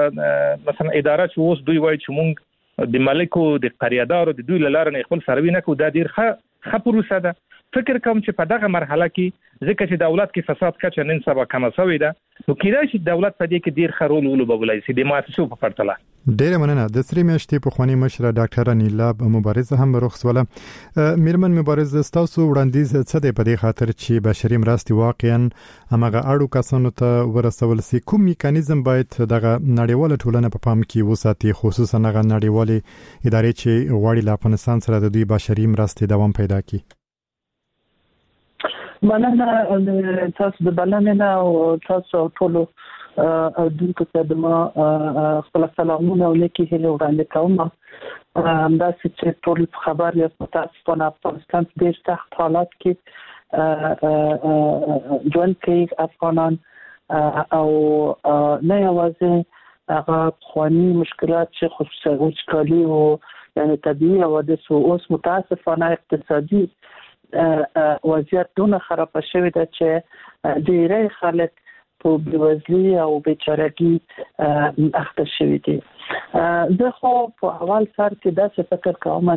مثلا اداره چې اوس دوی وایي چې مونږ د ملکو د قریادارو د دوی لاره نه خپل سروي نه کوو، دا ډیر ښه ښه پروسه ده فکر کوم چې په دغه مرحله کې ځکه چې دولت کې فساد کچه نن سبا کم شوې ده نو کېدای شي دولت په دې کې ډیر خرول ولوبولای شي د مؤسسو په پرتله. ډیره مننه. د سری میاشتې په خواني مشره ډاکټر نیلاب مبارزه هم رخصوله. میرمن مبارزه تاسو وړاندیز څه دی په دې خاطر چې بشري مرستې واقعا هغه اړو کسانو ته ورسول سي؟ کوم میکانیزم باید دغه نړیواله ټولنه په پام کې وساتي، خصوصا هغه نړیوالې ادارې چې غواړي له افغانستان سره د دوی بشري مرستې دوام پیدا کړي؟ مننه تاسو د بلنې نه او تاسو ټول او دغه څه د ما خپل سلامونه ولکه هله وړاندې کوم. دا چې ټول خبر یې تاسو په افغانستان کې ډېر سخت حالات کې ژوند کوي افغانان او نه یوازې هغه خواني مشکلات چې خصوصا وچکالي او یعنی طبيعي او د اوس متاسفانه اقتصادي وضعیت دونه خراب شوی دی چې ډېری خلک په بېوزلي او بیچارهګي اخته شوي دي. زه خو په اول سر کې داسې فکر کوم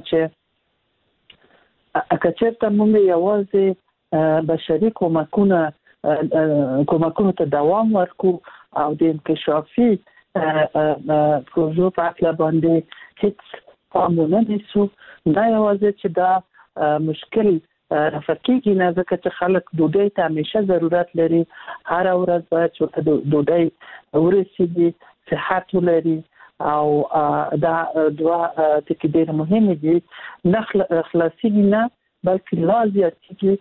چې که چېرته موږ یوازې بشري کومکونه کومکونو ته دوام ورکو او د انکشافي پروژو په اړه باندې هیڅ پام ونه نیسو، دا یوازې چې دا مشکل رفقیږي نه، ځکه چې خلک ډوډۍ ته همیشه ضرورت لري، هر ورځ باید چې ډوډۍ ورسیږي، صحت ولري او دا دوا ټکي ډېر مهم دي. نه خلاصيږي نه بلکې لا زیاتېږي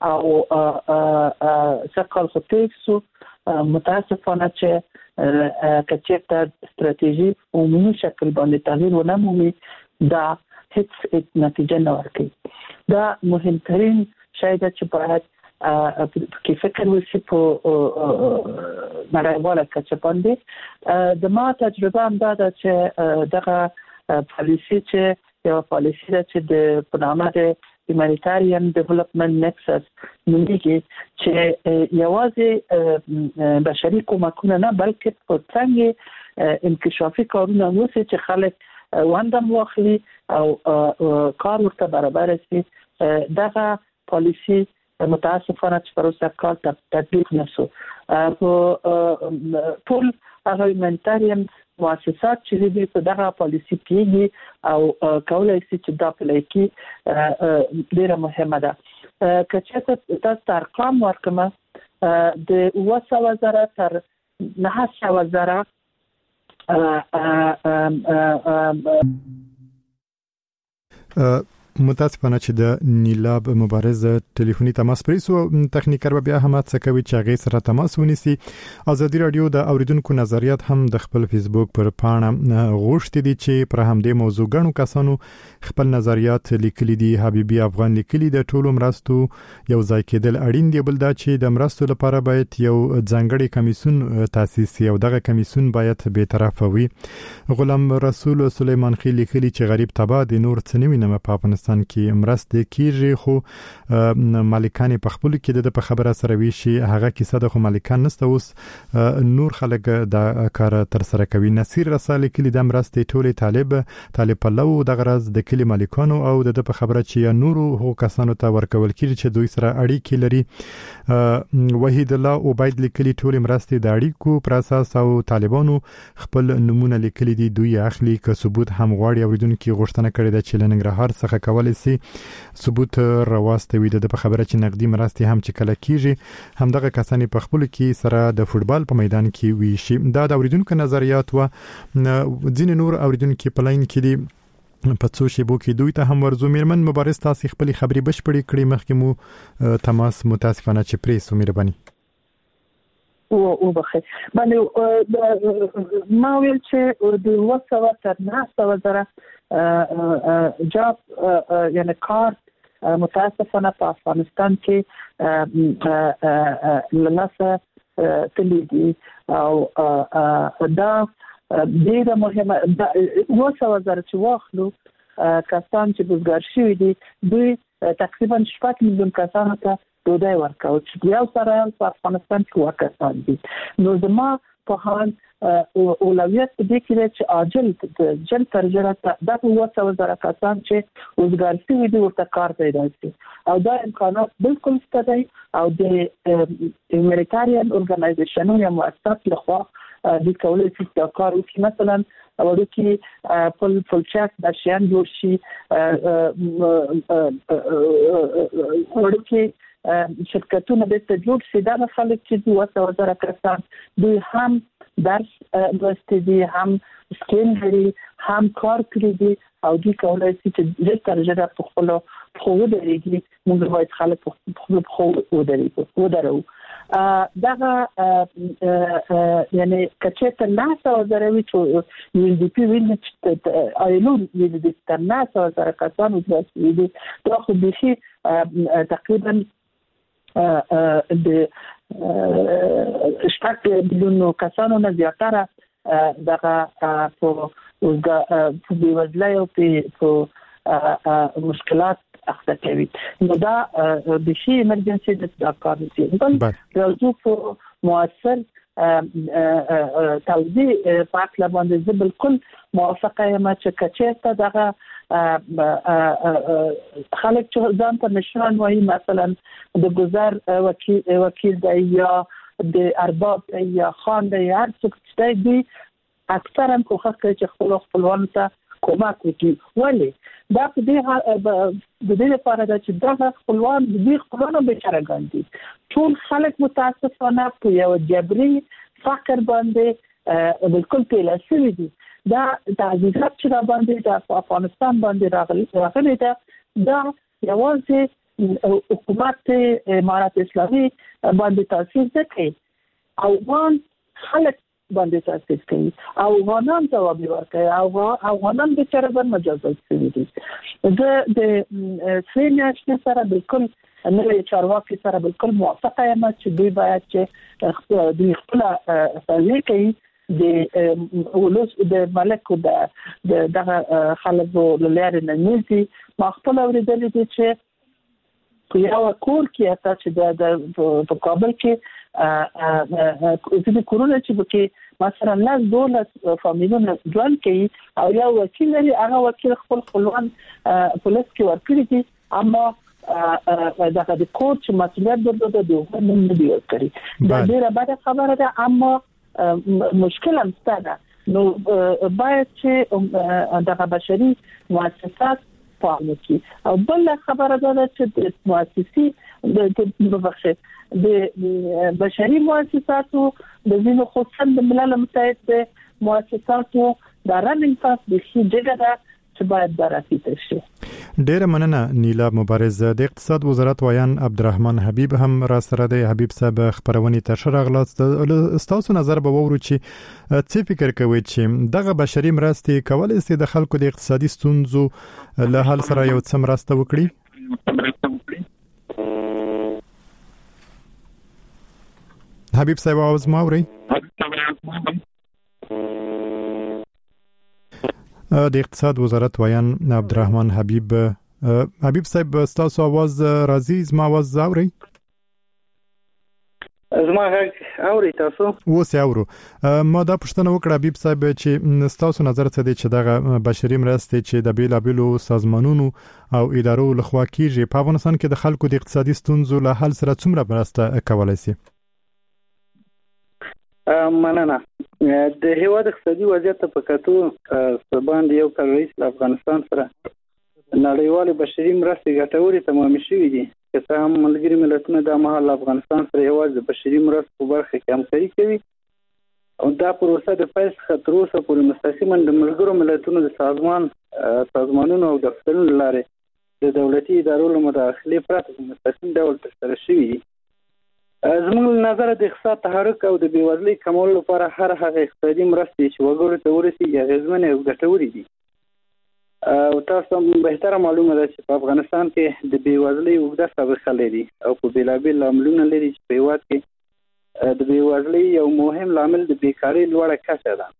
او څکل خو تیکسو متاسفانه چې کچېرته استراتیژي عمومي شکل باندې تغییر ونه مومي دا هیڅ نتیجه نه ورکوي. دا مهمترین شی ده چې باید کې فکر وشي په نړیواله کچه باندې. د ما تجربه هم دا ده چې دغه پالیسي چې یو پالیسي ده چې د په نامه د هیومانیټارین ډیولپمنټ نیکسس نومېږي چې یوازې بشري کومکونه نه بلکې په څنګه انکشافي کارونه وشي چې خلک وندم واخلي او کار ورته برابر شي. دغه پالیسي متاسفانه چې پر اوسه کال تطبیق نشو. په ټول هغه هیومانیټارین مؤسسات چې دې په دغه پالیسي کې او کولای شي چې دا پلیکي ډیره مهمه ده. کچته تاسو ارقام ورکمه د اوه سوه زره تر نه سوه زره متاسفانه چې د نیلاب مبارزه ټلیفوني تماس پریسو تخنیکر بیا هم څه کوي چې هغه سره تماس ونیسي. ازادي رادیو د اوریدونکو نظریات هم د خپل فیسبوک پر پاڼه غوښتي دي چې پر همدې موضوع غنو کسانو خپل نظریات لیکلي دي. حبيبي افغان لیکلي د ټولو مرستو یو ځای کېدل اړین دی، بل دا چې د مرستو لپاره باید یو ځانګړي کمیسون تاسیس شي او دغه کمیسون باید به طرفه وي. غلام رسول سليمان خي لیکلي چې غریب تبا د نور څنوي نه په افغانستان کې مرسته کیږي خو مالکان په خپل کې د په خبره سره وی شي هغه کیسه د خو مالکان نسته، اوس نور خلک د کار تر سره کوي. نصیر رساله کلی د مرسته ټوله طالب طالب لو د غرض د کلی مالکانو او د په خبره چې نورو هو کسانو ته ورکول کیږي چې دوی سره اړیکې لري. وحید الله عبید لیکلي ټوله مرسته د اړیکو پر اساس او طالبانو خپل نمونه لیکلي دي، دوی اخلي که ثبوت هم غواړي. اوریدونکو غوښتنه کړې ده چې لنګرهار څخه کولای شي ثبوت راوستوي د په خبره چې نقدي مرستې هم چې کله کیږي هم دغه کسانی په خپل کې سره د فوتبال په میدان کې وي شي. دا د اوریدونکو نظریات و ځین نور اوریدونکو په لاین کې دي په څو شیبو کې دوی ته هم ورزو. میرمن مبارز تاسو خپل خبري بشپړې کړې، مخکې مو تماس متاسفانه چې پریسو مهرباني او او بخیر. باندې ما ویل چې د وسوه تر نه سوه زره جاب یعنی کار متاسفانه په افغانستان کې لناسه تلیدي او دا ډیره مهمه. وسوه زره چې واخلو کسان چې بزګر شوي دي دوی تقریبا شپږ میلیون کسانو ته ډوډۍ ورکوي چې یو سره په افغانستان کې واکسان دي. نو زما په اولویت دې کې چې عاجل جن ترجمه د وسه وزاره کسان چې وزګار شوي دي ورته کار پیدا شي او دا امکانات بالکل ستدي او د هیومانیټارین اورګنایزیشنونو یا مؤسسات لخوا د کولای شي چې کار وکړي. مثلا ورته کې فل فل چک د شیان جوړ شي ورته کې شرکتونه د ته جوړ شي دا خلک چې د وسه وزاره کسان دوی هم درس لوستي دي هم سکیل لري هم کار کړی دي او دوی کولای شي چې د ترجمه په خپل خو ودرېږي موږ باید خلک په خپل خو ودرېږي ودرو دغه یعنی کچته ناسا وزروي چې یو دي پی ویني چې ایلون یو دي تر ناسا وزاره کسان وځي دي دا خو به شي تقریبا د شپږ میلیون کسانو نه زیاتره دغه په په بیوزلۍ او په مشکلات اخته کوي. نو دا د شي ایمرجنسي د کار دي بل راځو په مؤثر توزیع پاک لباندې زه بالکل موافقه یم چې کچېته دغه خلک چې ځان ته نشان وایي مثلا د گذر وکیل وکیل دی یا د ارباب یا خان دی هر څوک چې دی اکثرا کوښښ کوي چې خپل خپلوان ته کومک وکړي ولی دا په دې د دې لپاره چې دا خپلوان د خپلوانو بیچارهګان دي ټول خلک متاسفانه په یو جبري فقر باندې بالکل پیله شوي دي. دا د عزیزات چې را باندې د افغانستان باندې راغلي راغلي دا دا یوازې حکومت امارات اسلامي باندې تاثیر نه کوي او وان خلک باندې تاثیر کوي او افغانان ځواب ورکوي او افغانان به چېرې باندې مجازات شوي دي. زه د سویل سره بالکل نوې چارواکي سره بالکل موافقه یم چې دوی باید چې دوی خپل فعالیت کوي د ولوس د ملک د دغه خلکو لاره نه نيسي ما خپل اوریدل دي چې په یو کور کې اته چې د په کابل کې د کورونا چې بکې مثلا لاس دولت فامیلونه ژوند کوي او یو وکیل لري هغه وکیل خپل خپلوان پولیس کې ورکړي دي اما دغه د کور چې مسؤلیت درلوده دوه نه دی ورکړي دا ډیره بده خبره ده اما مشکل هم ستاده نو باید چې دغه بشري مؤسسات فعال شي او بل خبره ده چې د مؤسسي د بخښه د بشري مؤسساتو د زینو خصوصا د ملل متحد د مؤسساتو د رننګ پاس د شي جګه چې باید دراسته شي. ډیره مننه نیلا مبارز. د اقتصاد وزارت وایان عبدالرحمن حبیب هم را سره دی. حبیب صاحب خبرونه تر شرغلاست استاسو نظر به وورو چې څه فکر کوي چې دغه بشري مرستې کولای شي د خلکو د اقتصادي ستونزو له حل سره یو څه مرسته وکړي؟ حبیب صاحب आवाज ما اوري؟ د اقتصاد وزارت وایان عبدالرحمن حبیب حبیب صاحب تاسو आवाज راځي زما आवाज اوري؟ زما غږ اوري تاسو؟ اوس اورو. ما دا پوښتنه وکړه حبیب صاحب چې تاسو نظر څه دی چې دغه بشري مرستې چې د بیلابیلو سازمانونو او ادارو لخوا کیږي په افغانستان کې د خلکو د اقتصادي ستونزو له حل سره څومره مرسته کولای شي؟ مننه. د هیواد اقتصادي وضعیت په کتو سباند یو کال رئیس افغانستان سره نړیوال بشري مرستې ګټورې تمام شوې دي چې هم ملګری ملتونه د مهال افغانستان سره هیواد د بشري مرستو په برخه کې همکاري کوي او دا پروسه د پیل څخه تر اوسه پورې مستقیما د ملګرو ملتونو د سازمان سازمانونو او دفترونو لارې د دولتي ادارو له مداخلې پرته په مستقیم ډول ترسره شوي دي. زموږ نظر د اقتصاد تحرک او د بیوزلۍ کمولو لپاره هر هغه اقتصادي مرستې چې وګړو ته ورسیږي اغېزمنې او ګټورې دي. او تاسو بهتره معلومه ده چې په افغانستان کې د بیوزلۍ اوږده سابقه لري او په بېلابېل لاملونه لري چې په هېواد کې د بیوزلۍ یو مهم لامل د بیکارۍ لوړه کچه ده.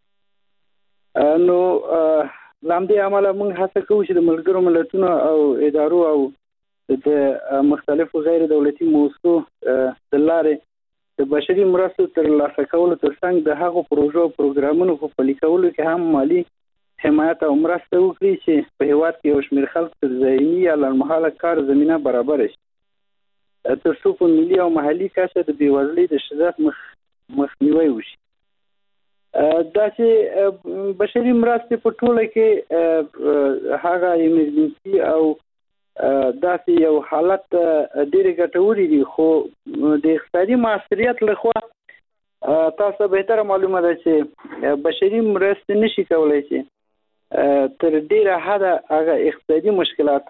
نو له همدې امله موږ هڅه کوو چې د ملګرو ملتونو او ادارو او د مختلفو غیر دولتي موسسو د لارې د بشري مرستو ترلاسه کولو ترڅنګ د هغو پروژو او پروګرامونو په پلي کولو کې هم مالي حمایت او مرسته وکړي چې په هیواد کې یو شمېر خلک تر ځایي یا لنډمهاله کار زمینه برابره شي تر څو په ملي او محلي کچه د بېوزلۍ د شدت مخ مخنیوی وشي. دا چې بشري مرستې په ټوله کې هغه ایمرجنسي او داسې یو حالت ډېرې ګټورې دي، خو د اقتصادي مؤثریت لخوا تاسو بهتره معلومه ده چې بشري مرستې نشي کولی چې تر ډېره حده هغه اقتصادي مشکلات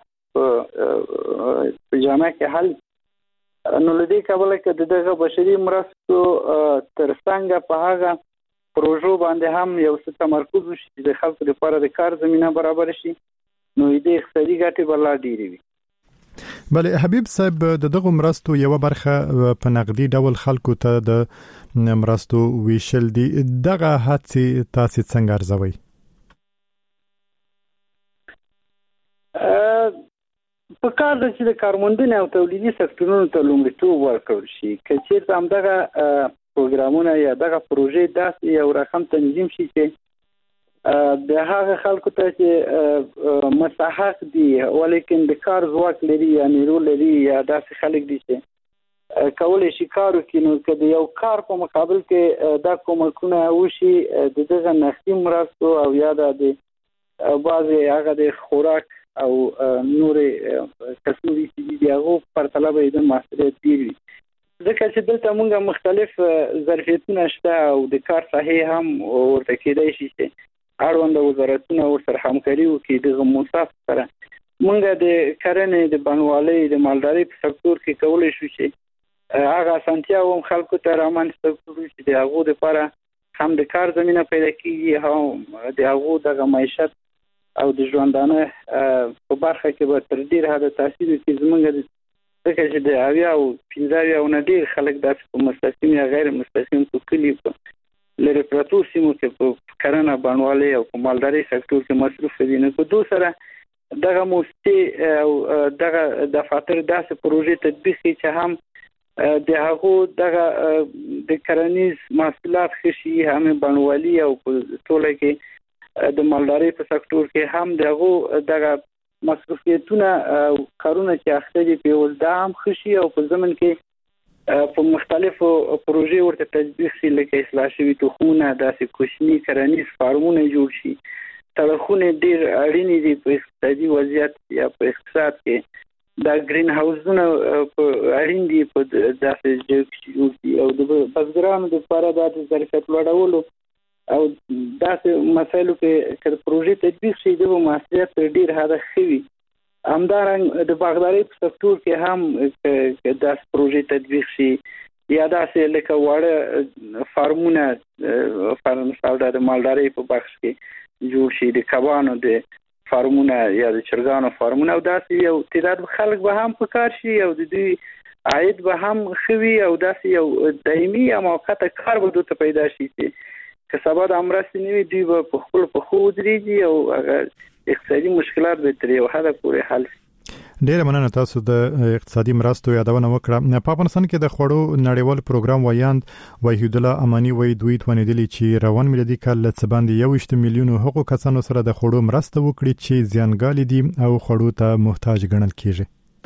په جامعه کې حل. نو له دې کبله که د دغه بشري مرستو ترڅنګ په هغه پروژو باندې هم یو څه تمرکز وشي چې د خلکو لپاره د کار زمینه برابر شي، نو د اقتصادي ګټې به لا ډېرې وي. بله حبیب صاحب، د دغو مرستو یوه برخه په نقدي ډول خلکو ته د مرستو ویشل دي، دغه هڅې تاسې څنګه ارزوئ؟ په کار ده چې د کارموندنې او تولیدي سکتورونو ته لومړیتوب ورکړل شي. که چېرته همدغه پروګرامونه یا دغه پروژې داسې یو رقم تنظیم شي چې د هغه خلکو ته چې مستحق دي ولیکن د کار ځواک لري یا نیرو لري یا داسې خلک دي چې کولی شي کار وکړي، نو که د یو کار په مقابل کې دا کومکونه وشي د دغه نقدي مرستو او یا د بعضې هغه د خوراک او نورې کسبي چې دي هغو پرتله به یې د مؤثریت ډېر وي، ځکه چې دلته موږ مختلف ظرفیتونه شته او د کار ساحې هم ورته کېدای شي چې اړونده وزارتونه ورسره همکاري وکړي. دغه موصاف سره موږ د کرنې د بڼوالۍ د مالدارۍ په سکتور کې کولی شو چې هغه اسانتیا هم خلکو ته رامنځته کړو چې د هغو دپاره هم د کار زمینه پیدا کېږي، هم د هغو دغه معیشت او د ژوندانه په برخه کې به تر ډېر حده تاثیر وکړي. زموږ ځکه چې د اویا او پنځه اویا نه ډېر خلک داسې په مستقیم یا غیر مستقیم په کلي په لرې پرتو سیمو کې په کرنه بڼوالۍ او په مالدارۍ سکتور کې مصروف دي. نو په دو سره دغه موسسې او دغه دفاتر داسې پروژې تطبیق کړي چې هم د هغو دغه د کرنیز محصولات ښه شي، هم بڼوالي او په ټوله کې د مالدارۍ په سکتور کې هم دغه دغه مصرفیتونه او کارونه چې اخته دي په ول دا هم خشي او په ضمن کې په مختلفو پروژې ورته تطبیق شي، لکه اصلاح شوي تخمونه، داسې کوچني کرنیز فارمونه جوړ شي. تړخونه ډېر اړین دي په اقتصادي وضعیت یا په اقتصاد کې. دا گرین هاوسونه اړین دي په داسې ځای کې جوړ او د بزګرانو لپاره د ظرفیت لوړولو او داسې مسایلو کې چې پروژې تطبیق شي د مؤثریت ډېر حد خوي. همدارنګه د باغدارۍ په سکتور کې هم داسې پروژې تطبیق شي یا داسې لکه واړه فارمونه فارم ساده د مالدارۍ په بخش کې جوړ شي، د کبانو د فارمونه یا د چرګانو فارمونه، او داسې یو تعداد خلک به هم په کار شي او د دوی عاید به هم خوي او داسې یو دایمي یا موقته کار به دوی ته پیدا شي چې که سبا د امرستې نه وي دوی به په خپل په خو ودرېږي او هغه اقتصادي مشکلات به تر یو حده پورې حل شي. ډیره مننه تاسو د اقتصادي مرستو یادونه وکړه. په افغانستان کې د خوړو نړیوال پروګرام ویاند وحید الله امانی وایي دوی توانیدلی چې روان میلادي کال له څه باندې یو ویشت میلیون حقوق کسانو سره د خوړو مرسته وکړي چې زیانګالي دي او خوړو ته محتاج ګڼل کیږي.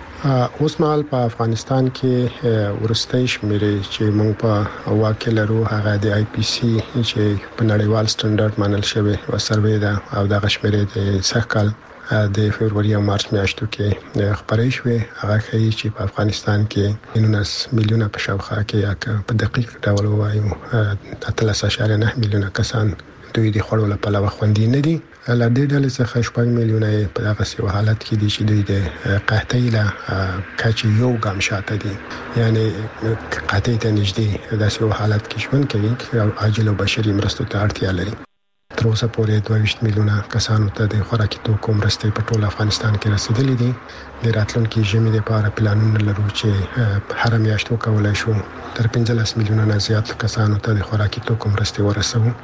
اوس مهال په افغانستان کې ورستۍ شمیرې چې موږ په واقع لرو هغه د آی پی سی چې په نړیوال سټنډرډ منل شوی او سروې ده او دغه شمیرې د سږ کال د فبرवरी او مارچ میاشتو کې خبرې شوې. هغه ښیي چې په افغانستان کې نولس میلیونه په شاوخوا کې یا په دقیق ډول وایو اتلس اعشاریه نه میلیونه کسان دوی د خوړو لپاره خوندي نه دي. له دې ډلې څخه شپږ میلیونه په دغه سیو حالت کې دي چې دوی د قحطۍ له کچې یو ګام شاته دي، یعنی قحطۍ ته نږدې د سیو حالت کې ژوند کوي او عاجل او بشري مرستو ته اړتیا لري. تر اوسه پورې دوه ویشت میلیونه کسانو ته د خوراکي توکو مرستې په ټول افغانستان کې رسیدلې دي. د راتلونکي ژمي لپاره پلانونه لرو چې هر میاشت وکولای شو تر پنځلس میلیونه نه زیات کسانو ته د خوراکي توکو مرستې ورسوو.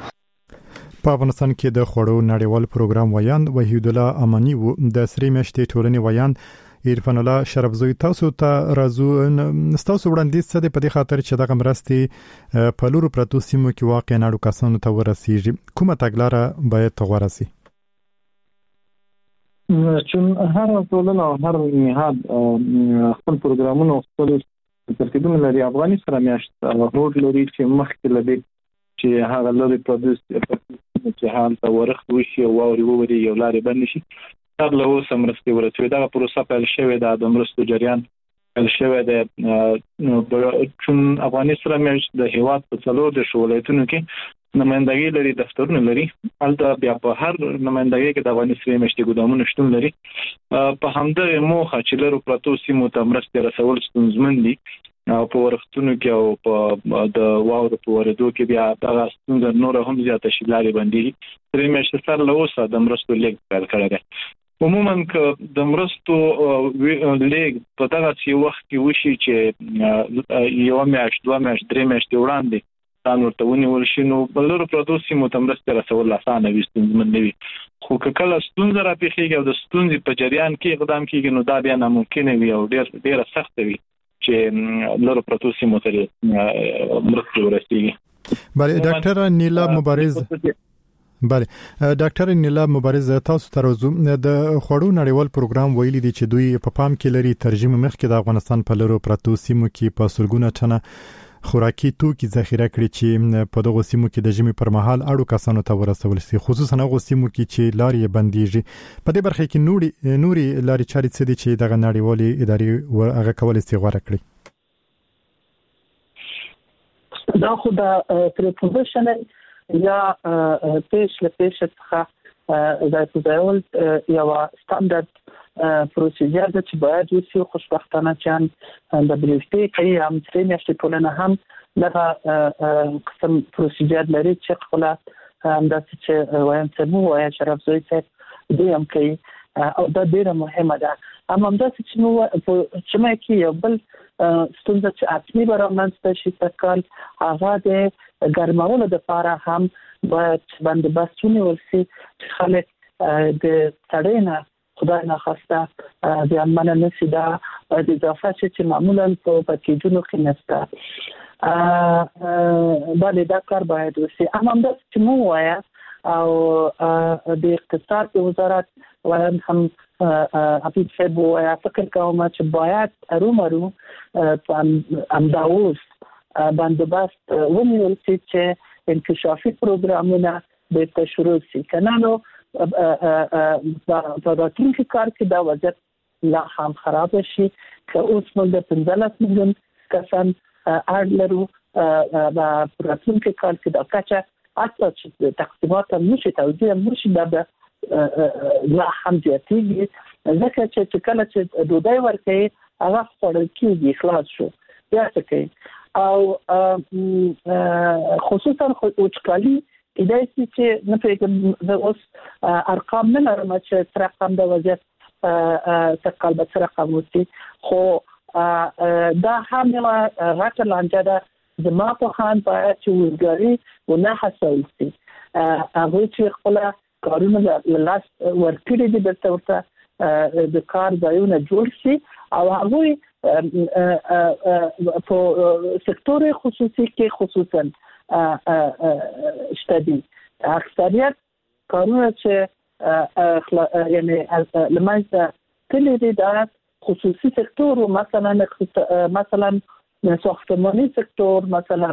په افغانستان کې د خوړو نړیوال پروګرام ویاند وحید الله امانی وو. د سری میاشتې ټولنې ویاند عرفان الله شرفزوی تاسو ته راځو تاسو وړاندیز څه د پدې خاطر چې دغه مرستې په لورو پرتو سیمو کې واقع نه اړو کسانو ته ورسیږي کومه تګلاره باید تغوره سي چون هر ټولنه او هر نهاد خپل پروګرامونه خپل ترتیبونه لري افغاني سره میاشت هوډ لري چې مخکې لدی چې هغه لري پروډوس چې حال ته ورخ وشي او اوري ووري یو لارې باندې شي تر له اوسه مرستې ورسوي دا پروسه پیل شوې ده د مرستو جریان پیل شوې ده چون افغاني سره میاشت د هیواد په څلور د ولایتونو کې نمائندګي لري دفترونه لري البته بیا په هر نمائندګي کې د افغاني سره میاشتې ګدامونه شتون لري په همدغه موخه چې لرو پروتو سیمو ته مرستې رسول ستونزمن دي او په ورختونو کې او په د واورو په وردو کې بیا دا ستونزه نور هم زیاته شي لاري باندې سره میاشتې سره له اوسه د مرستو لیک پیل کړی دی عموما که د مرستو لیک په دغه سی وخت کې وشي چې یو میاشت دوه میاشت درې میاشتې وړاندې تاسو ورته ونیول شي نو بلورو پروتوسي متمرسته رسول اسانه وي ستونزمن نه وي خو کله ستونزه را پیښیږي او د ستونزې په جریان کې اقدام کیږي نو دا بیا ناممکن وي او ډیر ډیر سخت وي چې لورو پروتوسي متري مرسته ورسیږي بله ډاکټر نیلا مبارز بله ډاکټر نیلا مبارز تاسو ته راځو د خوړو نړیوال پروګرام ویلي دی چې دوی په پام کې لري ترجمه مخکې د افغانستان په لورو پروتوسي مو کې په سلګونه ټنه خوراکي توکي ذخیره کړی چې په دغه سیمو کې د ژمي پر مهال اړو کسانو ته ورسول شي خصوصا هغه سیمو کې چې لارې بنديږي په دې برخه کې نوري نوري لارې چارې څه دي چې دغه نړیوالې ادارې هغه کول استغواره کړی دا خو دا پروپوزیشن یا پیش له پیش څخه دا ټول یو سټاندرد پروسیجر د چې باید وسی خوشبختانه چې د بریفټي کوي هم چې میاشتې ټولنه هم دغه قسم پروسیجر لري چې خپل هم د چې وایم څه مو وایم شرفزوی څه دی هم کوي او دا ډیره مهمه ده اما هم د چې نو چې مې کې یو بل ستونزه چې اصلي برابرمنځ شي تکل هغه د ګرمولو لپاره هم باید بندوبستونه ورسي چې خلک د تړینه خدای ناخواسته د امنه نشي دا د اضافه چې معمولا په پکیجونو کې نشته ا باندې دا کار باید وشي اما هم د چې مو وایا او د اقتصاد وزارت وایم هم اپی فبو یا فکر کوم چې باید ارومرو ام داوس بندوبست ونیول شي چې انکشافي پروګرامونه د تشریح شي کنه په راتلونکي کار کې دا وضعیت لا هم خراب شي که اوس موږ د پنځلس میلیون کسان اړ لرو په راتلونکي کال کې دا کچه اصلا چې تقسیمات نشي توزیع نشي دا لا هم زیاتېږي ځکه چې کله چې ډوډۍ ورکوي هغه خوړل کېږي خلاص شو بیا څه کوي او خصوصا وچکالي کله چې نه پېږم د اوس ارقام نه لرم چې تر رقم د وضعیت تقال به تر رقم وتی خو دا هم یو راټ لانجه ده زما په خان باید چې وګوري و نه حاصل شي هغه چې خپل کارونه لاس ورکړي دي د ورته د کار ځایونه جوړ شي او هغه په سکتور خصوصي کې خصوصا شتدي اکثریت کارونه چې یعنی لمانځه کلی دي دا خصوصي سکتور مثلا مثلا ساختمانی سکتور مثلا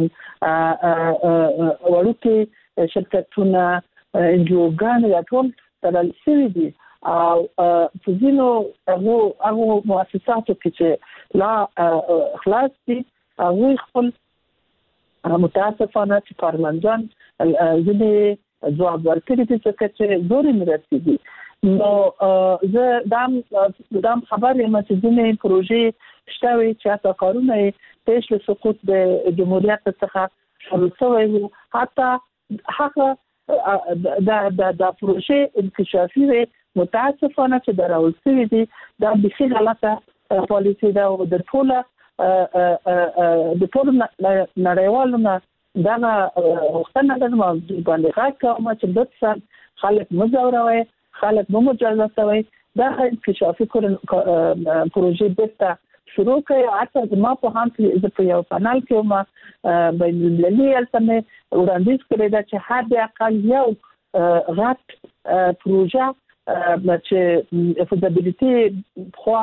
ورته شرکتونه انجوګان یا ټول تدل سوي دي او په ځینو هغه هغه مؤسساتو کې چې لا خلاص دي هغه خپل متاسفانه چې پارلمانجان ځینې ځواب ورکړي دي چې زوري مرسي دي نو زه دام دام خبر یم چې ځینې پروژې شته چې تاسو کارونه پیش له سقوط د جمهوریت څخه شروع شوی حتی هغه دا د د پروژې انکشافي وي متاسفانه چې دراول شوی دي دا به غلطه پالیسي دا او د ټوله د ټول نړیوالو نه دا وختونه د موضوع باندې راځي چې د څه خلک مزوروي خلک مو مجازاتوي دا انکشافي پروژې بیرته شروع کړي. حتی ما په هم چې په یو پانل کې ما بین المللي التمه وړاندیز کړی دا چې هر د اقل یو غټ پروژه چې فیزیبিলিټي خو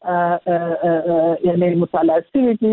یعنی مطالعه شوی دي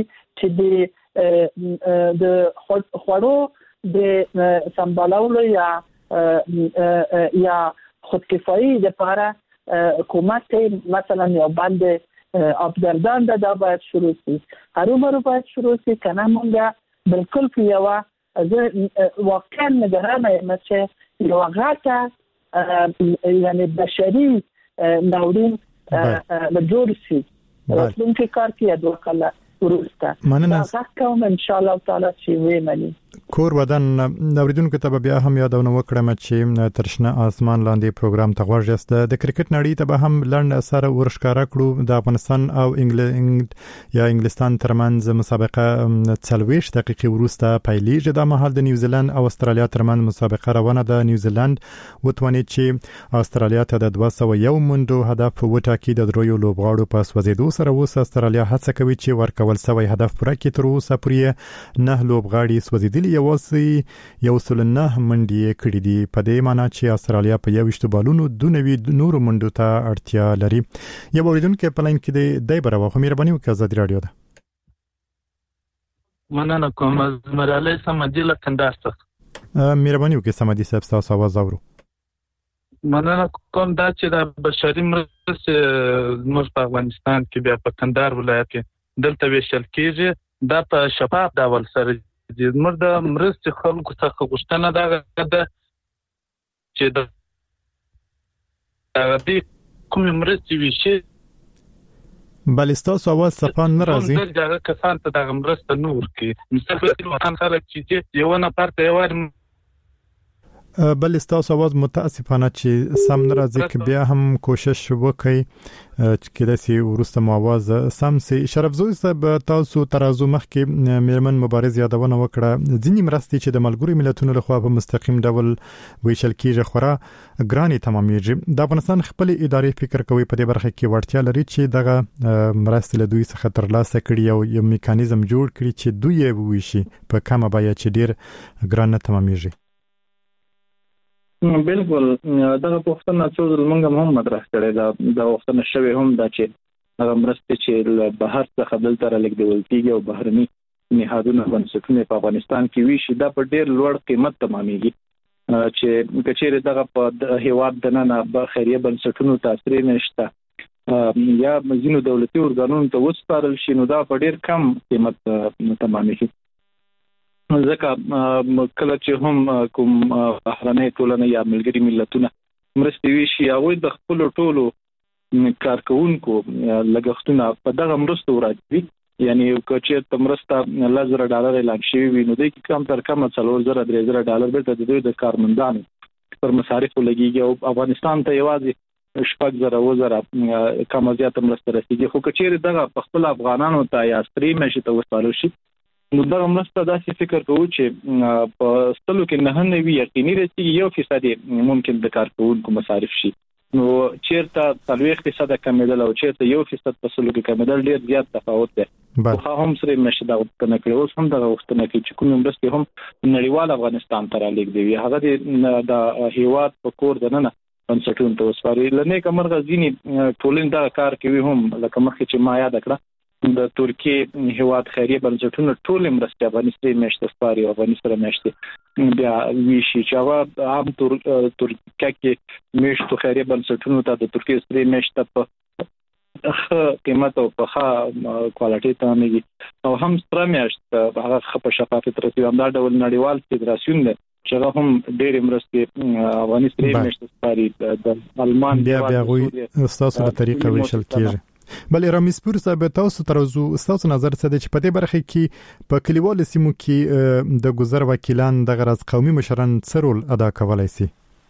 چې د خوړو د سمبالولو یا یا خودکفایی لپاره حکومت مثلا یو بند آبدردان دا باید شروع شي، هرومرو باید شروع شي. کنه مونږه بالکل په یو واقعا نگرانه یم چې یو غاټه یعنی بشري ناورین جوړ شي. راتلونکي کار کې دوه کاله ورسته مننه کوم ان شاء الله تعالی چې ویمني کور ودان اوریدونکو ته بیا هم یادونه وکړم چې ترشنه اسمان لاندې پروګرام ته ورجسته د کرکټ نړۍ ته به هم لړن سره ورشکاره کړو. د افغانستان او انګلند یا انګلستان ترمنځ مسابقه څلويش دقیقې وروسته پیلېږي. د مهال د نیوزیلند او استرالیا ترمنځ مسابقه روانه ده. نیوزیلند وتواني چې استرالیا ته د دوه سوه یو منډو هدف وټاکي. د درویو لوبغاړو په سوځېدو سره اوس استرالیا هڅه کوي چې ورکول سوی هدف پوره کړي. تر اوسه پورې نه لوبغاړي سوځېدلي یوازې یو سل نه منډې کړې دي. په دې معنی چې استرالیا په یوشت بالونو دونوي نورو منډو ته اړتیا لري. یو اوریدونکو په لاین کې دی دی برابر خو مهرباني وکړئ آزاد رادیو ده. مننه کوم زمراله سمدي لکندار څخه مهرباني وکړئ سمدي صاحب تاسو आवाज اورو. مننه کوم دا چې د بشري مرستې موږ په افغانستان کې بیا په کندهار ولایت کې دلته ویشل کېږي. دا په شفاف ډول سره د موږ د مرستې خلکو څخه غوښتنه ده ده چې د دې کومې مرستې وشي بل تاسو आवाज صفان نه راځي. موږ دغه کسان ته د مرسته نور کې مثلا د وطن خلک چې یو نه پارته یو بل تاسو आवाज متاسفانه چې سم نه راځي. که بیا هم کوشش وکړئ چې کله سي ورسته مو आवाज سم سي. شرف زوی صاحب تاسو ترازو مخ کې میرمن مبارز یادونه وکړه. ځینی مرستې چې د ملګرو ملتونو لخوا په مستقیم ډول ویشل کیږي خورا ګراني تمامېږي. د افغانستان خپل ادارې فکر کوي په دې برخه کې ورتیا لري چې دغه مرستې له دوی څخه ترلاسه کړي او یو میکانیزم جوړ کړي چې دوی یې وویشي په کومه بیا چې ډیر ګرانه تمامېږي. بالکل دغه پوښتنه څو زمونږ هم مطرح کړې ده. دا وختونه شوی هم دا چې هغه مرستې چې بهر څخه دلته رالیږدول کېږي او بهرني نهادونه بنسټونه په افغانستان کې ویشي دا په ډیر لوړ قیمت تمامېږي. چې کچېره دغه په هیواد دننه به خیریه بنسټونو تاثیر نشته یا مزینو دولتي ارګانونو ته وسپارل شي نو دا په ډیر کم قیمت تمامېږي. ځکه کله چې هم کوم بهرنۍ ټولنه یا ملګري ملتونه مرستې ویشي هغوی د خپلو ټولو کارکونکو لګښتونه په دغه مرستو راځي. یعنی که چېرته مرسته لس زره ډالر اعلان شوي وي نو دوی کم تر کمه څلور زره درې زره ډالر بیرته د دوی د کارمندانو پر مصارفو لګېږي او افغانستان ته یوازې شپږ زره اووه زره کمه زیاته مرسته رسېږي. خو که چېرې دغه په خپله افغانانو ته یا سترې میاشتې ته وسپارل شي نو دغه مرسته داسې فکر کوو چې په سلو کې نه نوي یقیني رسېږي یو فیصد ممکن د کارکوونکو مصارف شي. نو چیرته څلوېښت فیصد کمېدل او چیرته یو فیصد په سلو کې کمېدل ډېر زیات تفاوت دی. خو هم سره مشه دا غوښتنه کړې اوس هم دا غوښتنه کوي چې کوم مرستې هم نړیوال افغانستان ته رالیږدوي هغه د هیواد په کور دننه بنسټونو ته وسپاري. له نیکه مرغه ځینې ټولنې دا کار کوي هم لکه مخکې چې ما یاد کړه د ترکیه هیواد خیریه بنسټونو ټول مرستې افغانستان میشته سپاري او افغانستان میشته بیا ویشي چې هغه عام تر ترکیه کې میشته خیریه بنسټونو ته د ترکیه سره میشته په ښه قیمت او په ښه کوالټي تامېږي او هم سره میشته هغه په شفافیت رسېږي. هم دا ډول نړیوال فدراسیون دی چې هغه هم ډېرې مرستې افغانستان میشته سپاري. د آلمان بیا بیا غوي استاسو په طریقه ویشل کېږي. بل رامز پور صاحب تاسو ترازو تاسو نظر څه دی چې په دې برخه کې په کلیوالو سیمو کې د گذر وکیلان د غرض قومي مشران څه رول ادا کولای شي؟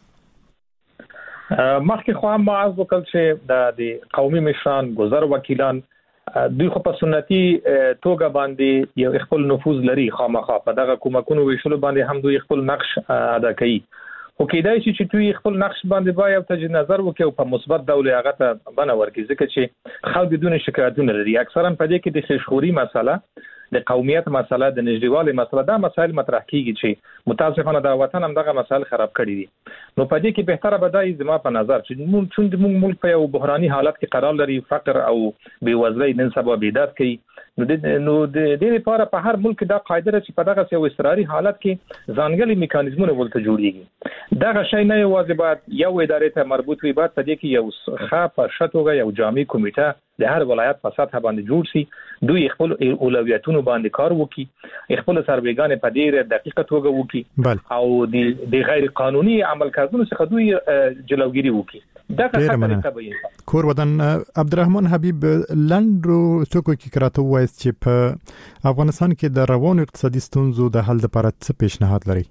مخکې خو هم معاذ وکړ چې د قومي مشران گذر وکیلان دوی خو په سنتي توګه باندې یو خپل نفوذ لري خامخا په دغه کومکونو ویشلو باندې هم دوی خپل نقش ادا کوي. خو کېدای شي چې دوی خپل نقش باندې با یو تجدید نظر وکړي او په مثبت ډول هغه ته بڼه ورکړي، ځکه چې خلک دونه شکایتونه لري. اکثرا په دې کې د خشخوري مسله، د قومیت مسله، د نږدېوالي مسله، دا مسایل مطرح کیږي چې متاسفانه د وطن هم دغه مسایل خراب کړي دي. نو په دې کې بهتره بدای زما په نظر چې موږ چې موږ ملک په یو بحراني حالت کې قرار لري، فقر او بېوزلۍ نن سبا بیداد کوي. نو د نو د دې لپاره په هر ملک دا قاعده چې په دغه یو استراري حالت کې ځانګړي میکانیزمونه ولته جوړیږي. دغه شی نه یوازې باید یو ادارې ته مربوط وي، باید په دې کې یو ښه په شتوګه یو جامع کمیټه د هر ولایت په سطح باندې جوړ شي، دوی خپل اولویتونو باندې کار وکړي، خپل سروېګانې په ډېر دقیقه توګه وکړي او د د غیر قانوني عمل کارونو څخه دوی جلوګیری وکړي. دغه طریقه به کور ودان عبدالرحمن حبیب لندرو څوک کې کراته وایي چې په افغانستان کې د روانو اقتصادي ستونزو د حل لپاره څه پیشنهاد لري؟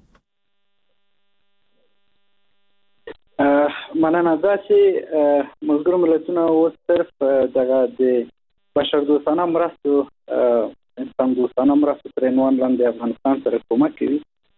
مننه. دا چې ملګرو ملتونو اوس صرف دغه د بشردوستانه مرستو انسان دوستانه مرستو پر عنوان لاندې افغانستان سره کومک کوي.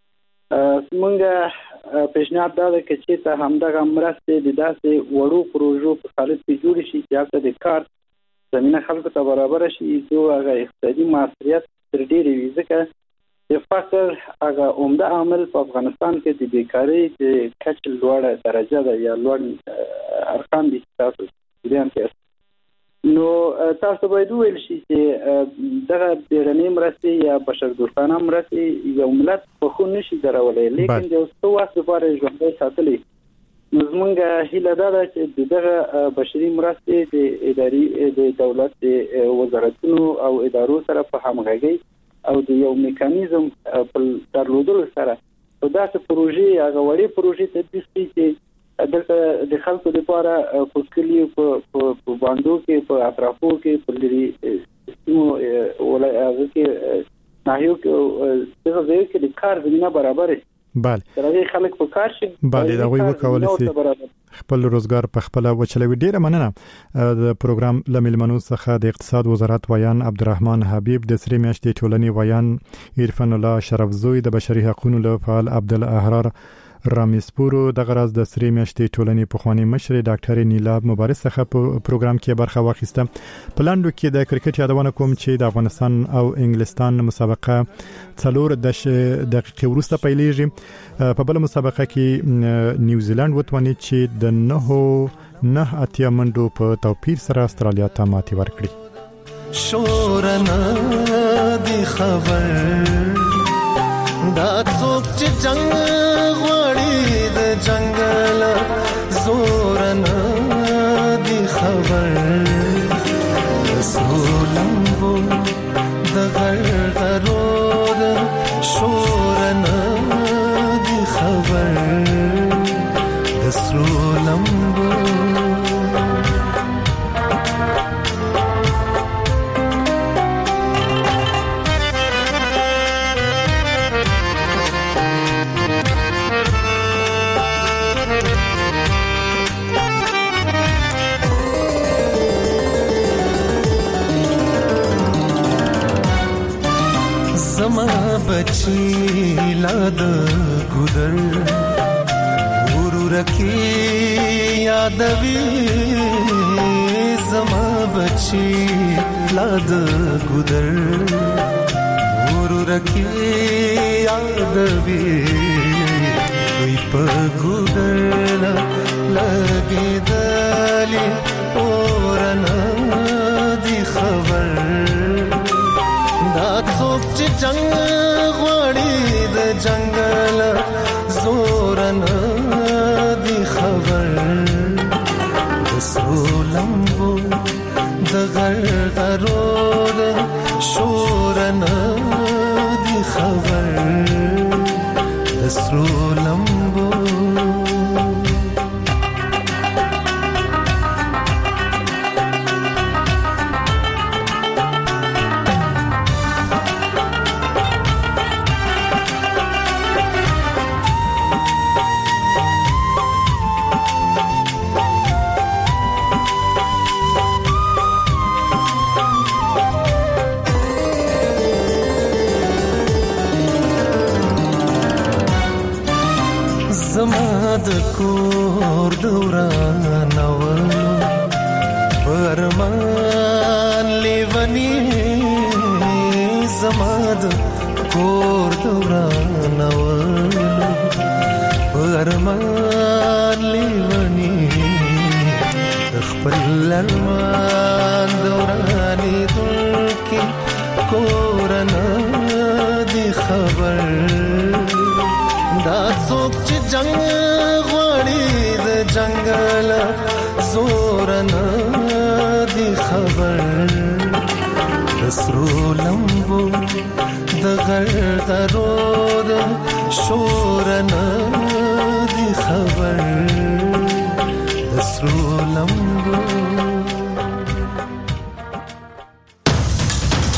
موږ پیشنهاد دا ده چې ته همدغه مرستې د داسې وړو پروژو په حالت کې جوړ شي چې هلته د کار زمینه خلکو ته برابر شي، څو هغه اقتصادي موثریت تر ډېرې وي، ځکه د فقر هغه عمده عامل په افغانستان کې د بیکارۍ د کچې لوړه درجه ده یا لوړ ارقام دي چې تاسو بیان کړئ. نو تاسو باید وویل شي چې دغه بیړنۍ مرستې یا بشردوستانه مرستې یو ملت په خو نشي درولی، لیکن د یو څه وخت لپاره ژوندی ساتلی. نو زموږ هیله دا ده چې دغه بشري مرستې د اداري د دولت د وزارتونو او ادارو سره په همغږۍ او د یو میکانیزم په درلودلو سره په داسې پروژې هغه وړې پروژې تدبیر شي چې دلته د خلکو لپاره په کلیو په باندو کې په اطرافو کې په لري سیمو ولایتو کې ناحیو کې دغه ځای کې د کار زمینه برابر شي. بله درغه خلک په کار شي، بله دا وی وکولای شي خپل روزګار په خپل وچلوي. ډیره مننه. د پروګرام لملمنو څخه د اقتصاد وزارت ویان عبدالرحمن حبیب، د سری میاشتې ټولنې ویان عرفان الله شرفزوی، د بشري حقوقو له فعال عبدالاحرار رامیسپورو، د غرض د سری میاشتې ټولنې پخوانی مشر ډاکټر نیلاب مبارز څخه په پروګرام کې برخه واخیسته. په لاندو کې د کرکټ یادونه کوم چې د افغانستان او انګلستان مسابقه څلور دقیقې وروسته پیلېږي. په بل مسابقه کې نیوزیلند وتواني چې د نه نه اتیا منډو په توپیر سره استرالیا ته ماتې ورکړي. شورنا دی خبر دا څوک چې جنگ غواړي د جنگل زورنا دی خبر رسولمبو د غرغرو د شورنا دی خبر رسولمبو बची लाद गुदर गुरु रखी यादवी जमा बची लाद गुदर गुरु रखी यादवी कोई पगुदर लगे दली और दी खबर दात सोच जंग जंगल जोरना दी खबर रसूलम्बो द गरगरोद शोरना दी खबर रसूलम्बो د کور دوران ولو پرمان لیونی زما د کور دوران ولو پرمان لیونی خپل لرمان دورانی دلکی کورنا دی خبر دا څوک چې جنگ غواړي د جنگل زور نه دی خبر سرو لمبو د غرغرو د شور نه دی خبر سرو لمبو